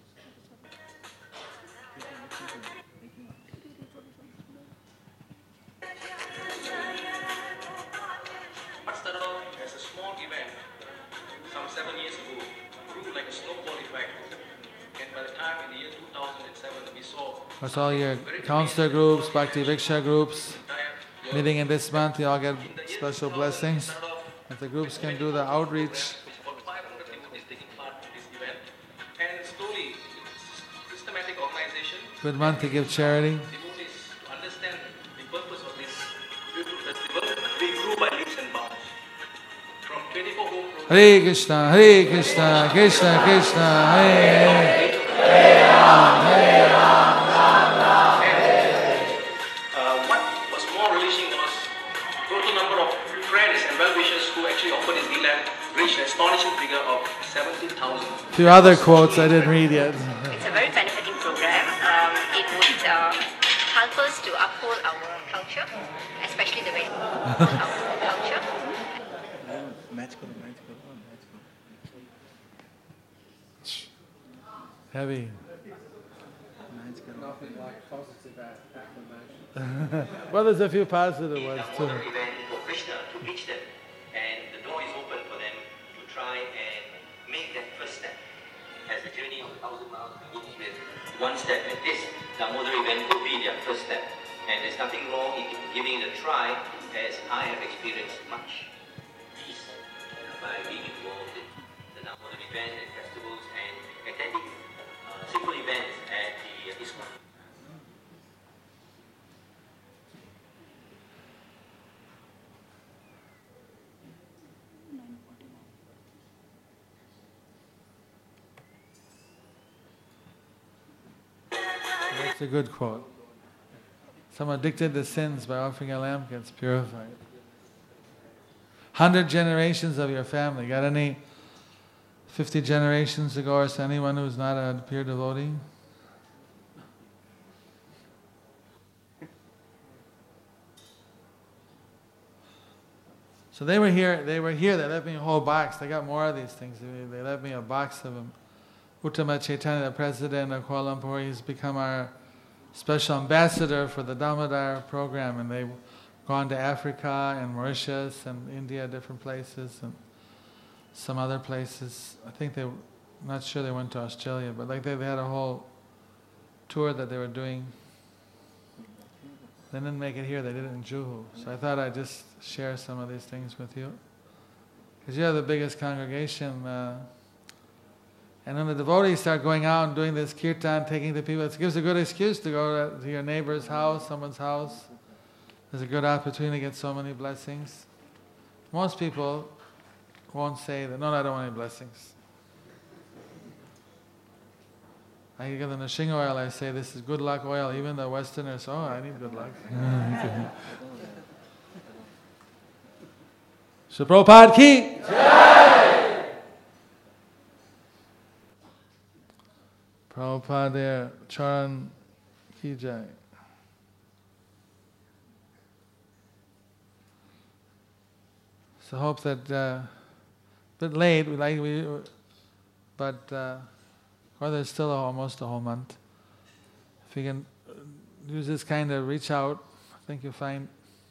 What started off as a small event some 7 years ago grew like a snowball effect. And by the time in the year 2007 we saw... That's all your counselor groups, Bhakti Viksha groups, meeting in this month, you all get special blessings. If the groups can do the outreach. Good month to give charity. To understand the purpose of this beautiful festival, we grew by leaps and bounds. From 24 home programs. Hare Krishna, Hare Krishna, Krishna Krishna, Hare Hare, Hare Ram, Hare Ram, Ram Ram, Hare Hare. What was more relishing was total number of friends and well-wishers who actually offered his lamp reached an astonishing figure of 70,000. A few other quotes I didn't read yet. It's a very benefiting program. It would help us to uphold our culture, especially the way our culture. Heavy. Well, there's a few positive ones too. Event for Krishna to reach them, and the door is open for them to try and make that first step. As the journey of 1,000 miles begins with one step like this, Damodar event will be their first step. And there's nothing wrong in giving it a try, as I have experienced much peace by being involved in the Damodar event and festivals and attending simple events at the ISKCON. That's a good quote. Someone addicted to sins by offering a lamp gets purified. 100 generations of your family. Got any 50 generations ago or so, anyone who's not a pure devotee? So they were here, they left me a whole box. They got more of these things. They left me a box of them. Uttama Chaitanya, the president of Kuala Lumpur, he's become our special ambassador for the Damodar program, and they've gone to Africa and Mauritius and India, different places, and some other places. I think I'm not sure they went to Australia, but like they had a whole tour that they were doing. They didn't make it here, they did it in Juhu. So I thought I'd just share some of these things with you. Because you have the biggest congregation, and when the devotees start going out and doing this kirtan, taking the people, it gives a good excuse to go to your neighbor's house, someone's house. There's a good opportunity to get so many blessings. Most people won't say that, no, I don't want any blessings. I give them the Shinga oil, I say, this is good luck oil. Even the Westerners, oh, I need good luck. So Prabhupada ki Jai! Prabhupada there, Charan ki Jai. So hope that a bit late, but there's still almost a whole month. If you can use this kind of reach out, I think you'll find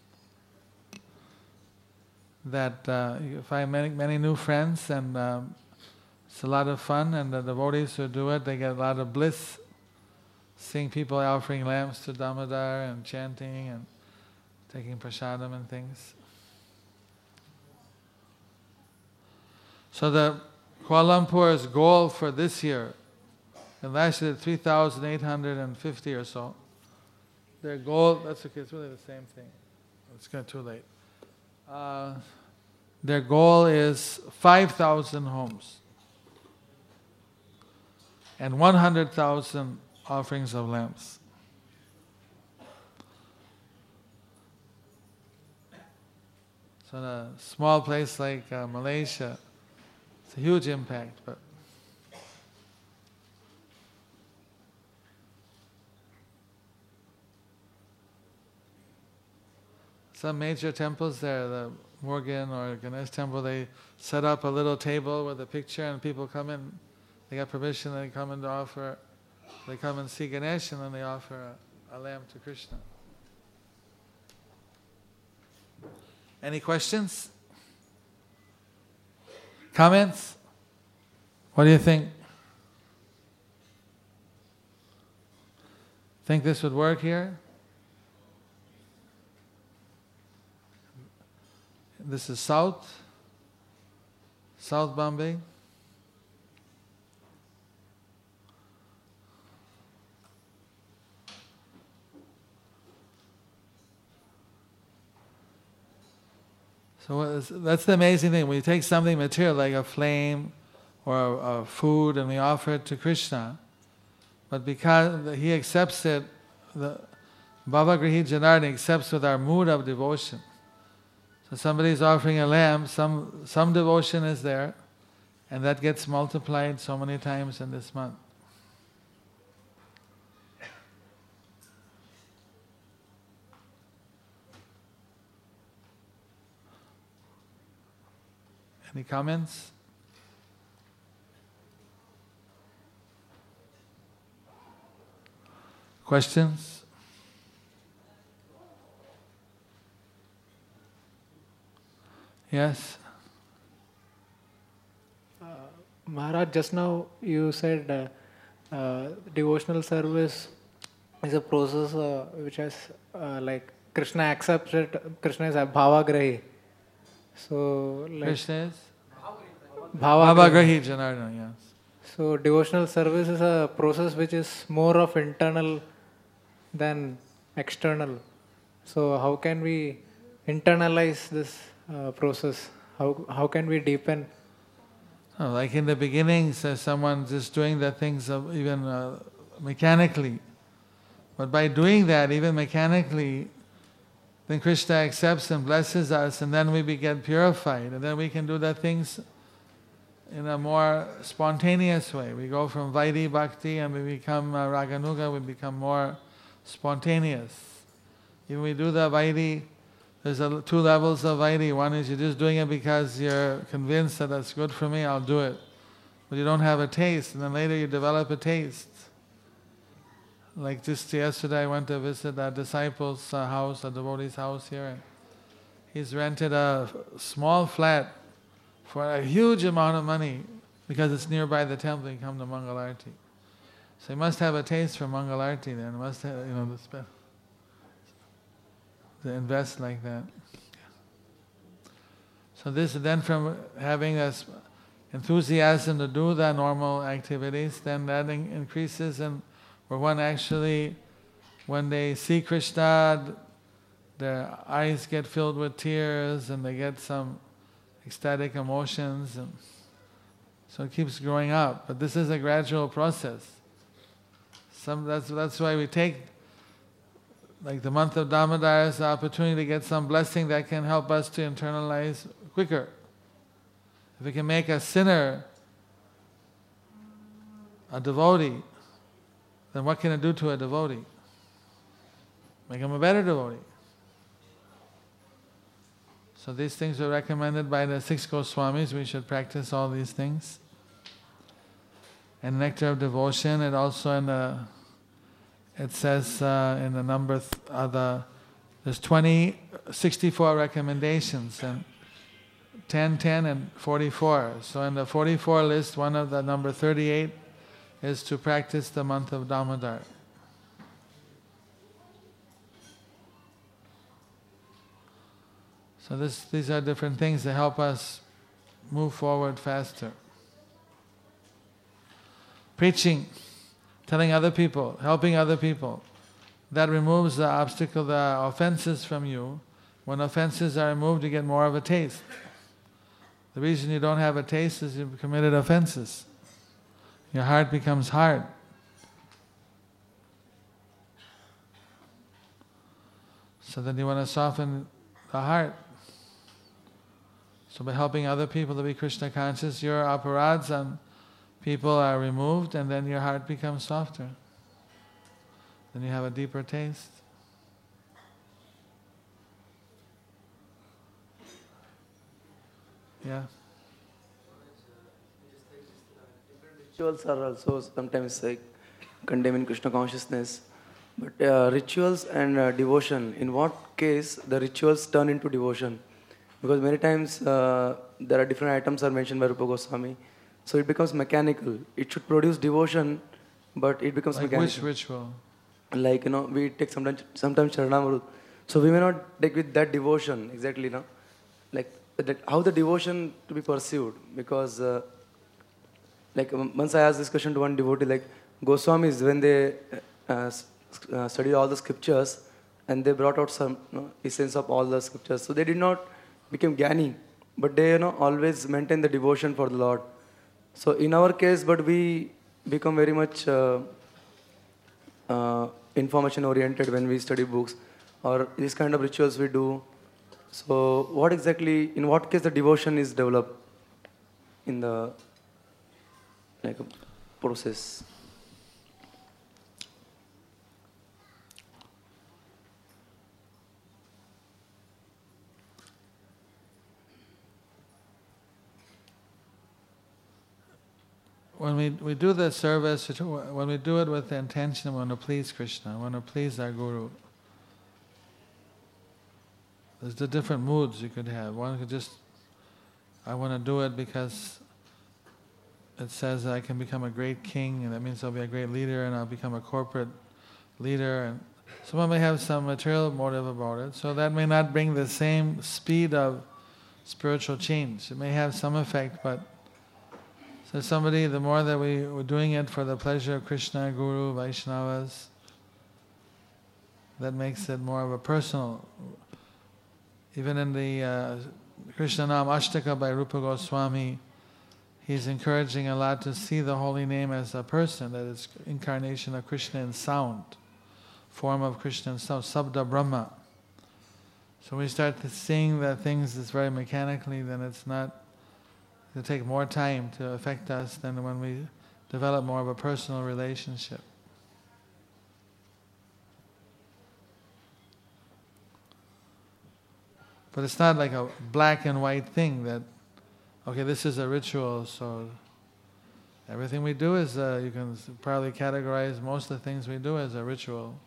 that you find many new friends, and it's a lot of fun, and the devotees who do it, they get a lot of bliss seeing people offering lamps to Damodar and chanting and taking prasadam and things. So the Kuala Lumpur's goal for this year, and last year 3,850 or so, their goal, that's okay, it's really the same thing. It's getting too late. Their goal is 5,000 homes and 100,000 offerings of lamps. So in a small place like Malaysia, it's a huge impact, but some major temples there, the Morgan or Ganesh temple, they set up a little table with a picture, and people come in, they got permission, they come in to offer, they come and see Ganesh, and then they offer a lamp to Krishna. Any questions? Comments? What do you think? Think this would work here? This is South Bombay. So that's the amazing thing. When you take something material like a flame or a food and we offer it to Krishna, but because He accepts it, the Bhavagrihi Janardana accepts with our mood of devotion. So somebody's offering a lamp, some devotion is there, and that gets multiplied so many times in this month. Any comments? Questions? Yes? Maharaj, just now you said devotional service is a process which has like Krishna accepts it, Krishna is a bhavagrahi. So like Krishna is? Bhavagrahi Janardana, yes. So devotional service is a process which is more of internal than external. So how can we internalize this process? How can we deepen? Oh, like in the beginning, someone just doing the things of even mechanically. But by doing that, even mechanically, then Krishna accepts and blesses us, and then we get purified, and then we can do the things in a more spontaneous way. We go from Vaidhi Bhakti and we become Raganuga, we become more spontaneous. Even we do the Vaidhi, there's two levels of Vaidhi. One is you're just doing it because you're convinced that that's good for me, I'll do it. But you don't have a taste, and then later you develop a taste. Like just yesterday I went to visit a disciple's house, a devotee's house here, and he's rented a small flat for a huge amount of money because it's nearby the temple. You come to Mangalarti. So he must have a taste for Mangalarti then. Must have, to invest like that. So this then from having this enthusiasm to do the normal activities, then that increases, and where one actually, when they see Krishna, their eyes get filled with tears and they get some ecstatic emotions, and so it keeps growing up. But this is a gradual process. That's why we take, like the month of Damodar, as the opportunity to get some blessing that can help us to internalize quicker. If we can make a sinner a devotee, then what can it do to a devotee? Make him a better devotee. So these things are recommended by the 6 Goswamis. We should practice all these things. And nectar of devotion, it also it says in the number there's 64 recommendations, and 10, 10 and 44. So in the 44 list, one of the number 38 is to practice the month of Damodar. So these are different things that help us move forward faster. Preaching, telling other people, helping other people, that removes the obstacle, the offenses from you. When offenses are removed, you get more of a taste. The reason you don't have a taste is you've committed offenses. Your heart becomes hard. So then you want to soften the heart. So by helping other people to be Krishna conscious, your aparads on people are removed, and then your heart becomes softer. Then you have a deeper taste. Yeah. Rituals are also sometimes like condemning Krishna consciousness. But rituals and devotion, in what case the rituals turn into devotion? Because many times there are different items are mentioned by Rupa Goswami. So it becomes mechanical. It should produce devotion, but it becomes like mechanical. Which ritual? Like, we take sometimes Charanamrut. So we may not take with that devotion exactly, like how the devotion to be pursued. Because like once I asked this question to one devotee, like Goswamis, when they studied all the scriptures and they brought out some essence of all the scriptures, so they did not become Jnani, but they always maintain the devotion for the Lord. So in our case, but we become very much information oriented when we study books or these kind of rituals we do. So what exactly, in what case the devotion is developed in the process? When we do the service, when we do it with the intention, we want to please Krishna, we want to please our Guru. There's the different moods you could have. One could just, I want to do it because it says I can become a great king, and that means I'll be a great leader, and I'll become a corporate leader. And someone may have some material motive about it, so that may not bring the same speed of spiritual change. It may have some effect, but so somebody, the more that we were doing it for the pleasure of Krishna, Guru, Vaishnavas, that makes it more of a personal. Even in the Krishna Nam Ashtaka by Rupa Goswami, he's encouraging a lot to see the holy name as a person, that is incarnation of Krishna in sound, form of Krishna in sound, Sabda Brahma. So when we start to seeing the things that's very mechanically, then it'll take more time to affect us than when we develop more of a personal relationship. But it's not like a black and white thing that, okay, this is a ritual, so Everything we do is, you can probably categorize most of the things we do as a ritual.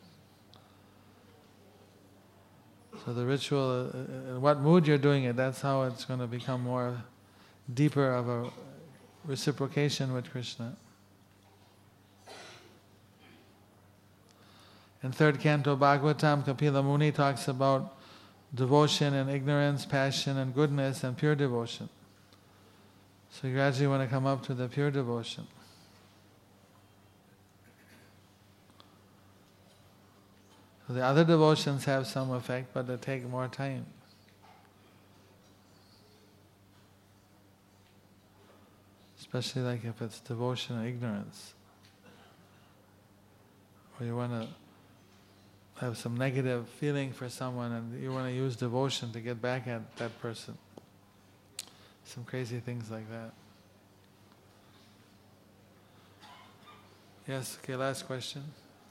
So the ritual, in what mood you're doing it, that's how it's going to become more deeper of a reciprocation with Krishna. In third canto Bhagavatam, Kapila Muni talks about devotion and ignorance, passion and goodness, and pure devotion. So you gradually want to come up to the pure devotion. So the other devotions have some effect, but they take more time. Especially like if it's devotion and ignorance. Or you want to have some negative feeling for someone and you want to use devotion to get back at that person. Some crazy things like that. Yes, okay, last question.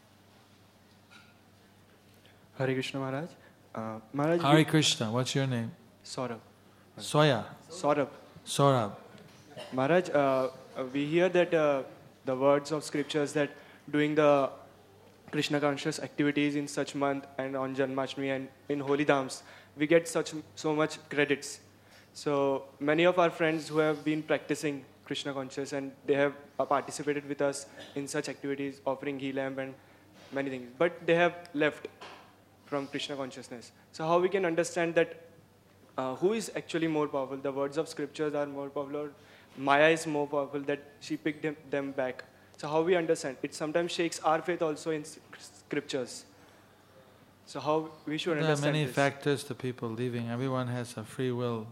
Hare Krishna Maharaj. Maharaj. Hare Krishna, what's your name? Saurabh. Soya. Saurabh. Saurabh. Maharaj, we hear that the words of scriptures that doing the Krishna conscious activities in such month and on Janmashtami and in holy dhams, we get so much credits. So many of our friends who have been practicing Krishna conscious and they have participated with us in such activities, offering ghee lamp and many things, but they have left from Krishna consciousness. So how we can understand that who is actually more powerful? The words of scriptures are more powerful, or Maya is more powerful that she picked them back? So how we understand? It sometimes shakes our faith also in scriptures. So how we should understand this? There are many factors to people leaving. Everyone has a free will.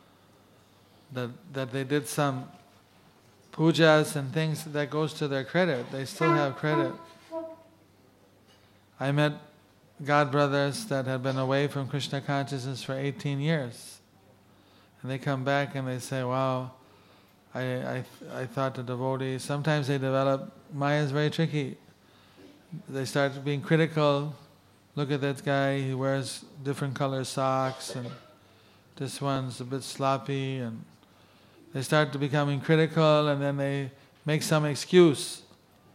That they did some pujas and things that goes to their credit. They still have credit. I met God brothers that had been away from Krishna consciousness for 18 years. And they come back and they say, wow, I thought the devotees, sometimes they develop, Maya is very tricky. They start being critical. Look at that guy, he wears different color socks, and this one's a bit sloppy, and they start to becoming critical, and then they make some excuse.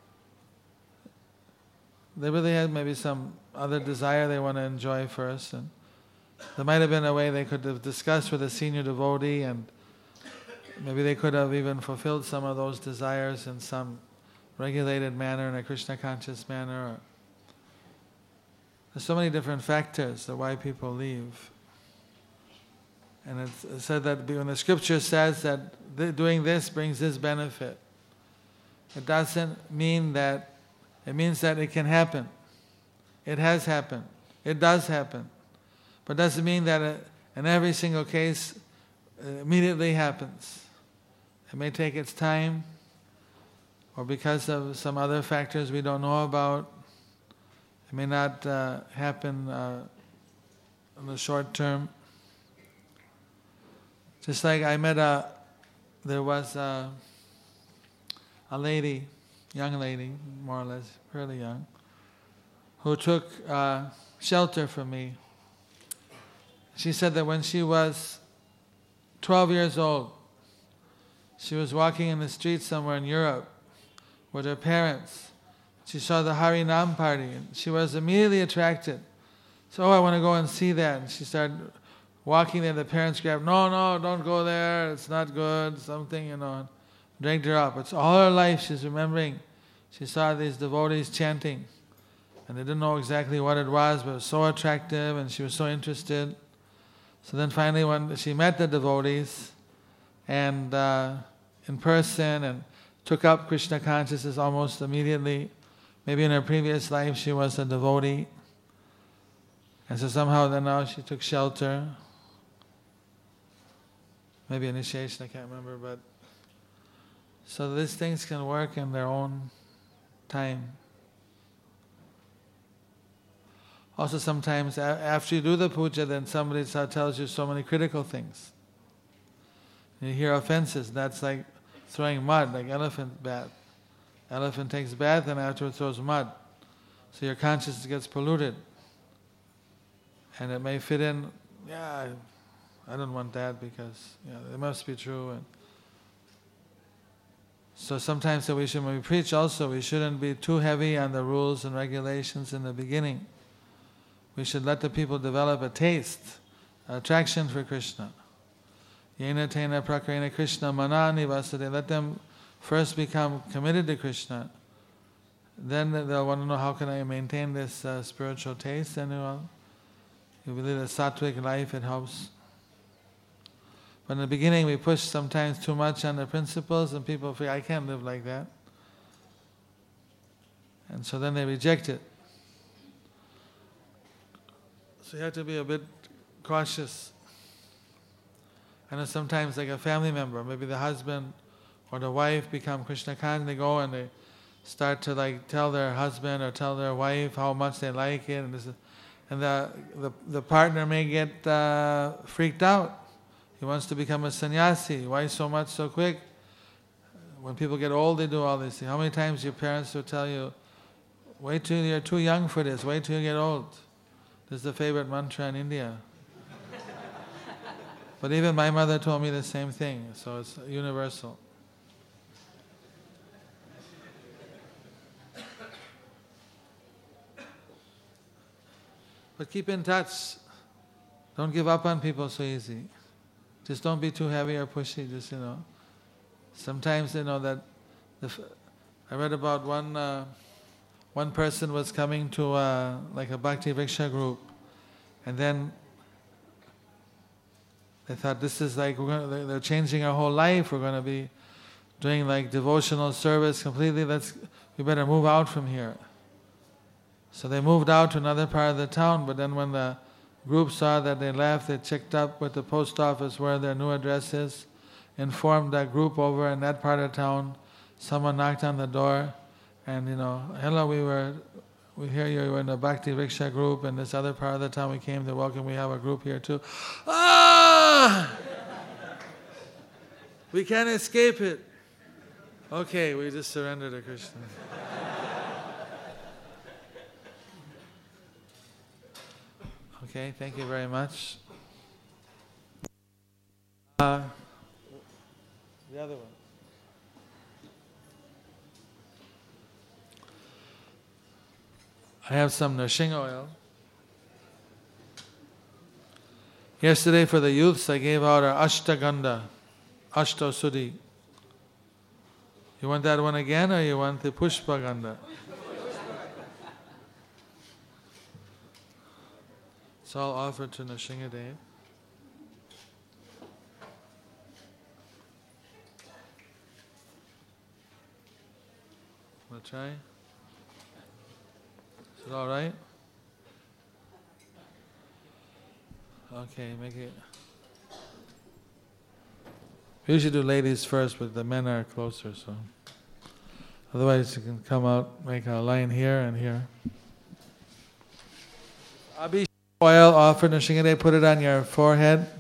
They really had maybe some other desire they want to enjoy first, and there might have been a way they could have discussed with a senior devotee, and maybe they could have even fulfilled some of those desires in some regulated manner, in a Krishna conscious manner. There's so many different factors that why people leave. And it's said that when the scripture says that doing this brings this benefit, it doesn't mean that, it means that it can happen. It has happened. It does happen. But it doesn't mean that in every single case it immediately happens. It may take its time, or because of some other factors we don't know about, it may not happen in the short term. Just like I met there was a lady, young lady, more or less, fairly young, who took shelter from me. She said that when she was 12 years old, she was walking in the street somewhere in Europe with her parents. She saw the Harinam party and she was immediately attracted. So, I want to go and see that. And she started walking there. The parents grabbed, no, don't go there. It's not good. Something, and dragged her up. It's all her life she's remembering. She saw these devotees chanting. And they didn't know exactly what it was, but it was so attractive and she was so interested. So then finally when she met the devotees and in person and took up Krishna consciousness almost immediately. Maybe in her previous life she was a devotee. And so somehow then now she took shelter. Maybe initiation, I can't remember, but so these things can work in their own time. Also sometimes after you do the puja, then somebody tells you so many critical things. You hear offenses, that's like throwing mud, like elephant bath. Elephant takes bath and afterwards throws mud. So your consciousness gets polluted. And it may fit in, I don't want that because it must be true. And So sometimes when we preach also, we shouldn't be too heavy on the rules and regulations in the beginning. We should let the people develop a taste, attraction for Krishna. Yena tena prakarena Krishna manani vasade. Let them first become committed to Krishna. Then they'll want to know, how can I maintain this spiritual taste? And you lead a sattvic life, it helps. But in the beginning we push sometimes too much on the principles and people feel, I can't live like that. And so then they reject it. So you have to be a bit cautious. I know sometimes like a family member, maybe the husband or the wife become Krishna conscious, they go and they start to like tell their husband or tell their wife how much they like it, and the partner may get freaked out. He wants to become a sannyasi. Why so much so quick? When people get old, they do all these things. How many times your parents will tell you, wait till you're too young for this, wait till you get old. This is the favorite mantra in India. But even my mother told me the same thing, so it's universal. But keep in touch. Don't give up on people so easy. Just don't be too heavy or pushy. Just sometimes that I read about one person was coming to like a Bhakti Vriksha group, and then they thought, this is like they're changing our whole life. We're going to be doing like devotional service completely. We better move out from here. So they moved out to another part of the town. But then when the group saw that they left, they checked up with the post office where their new address is, informed that group over in that part of town. Someone knocked on the door, and hello, we hear you were in the Bhakti Vriksha group in this other part of the town. We came to welcome. We have a group here too. We can't escape it. Okay, we just surrender to Krishna. Okay, thank you very much. The other one. I have some Nrsinga oil. Yesterday for the youths I gave out our Ashtagandha, Ashto Sudhi. You want that one again or you want the Pushpagandha? It's all offered to Nrsinga Dev. Want to try? Is it all right? Okay, make it. We usually do ladies first, but the men are closer, so. Otherwise, you can come out, make a line here and here. Abhishek oil offered Nrsinga Dev, put it on your forehead.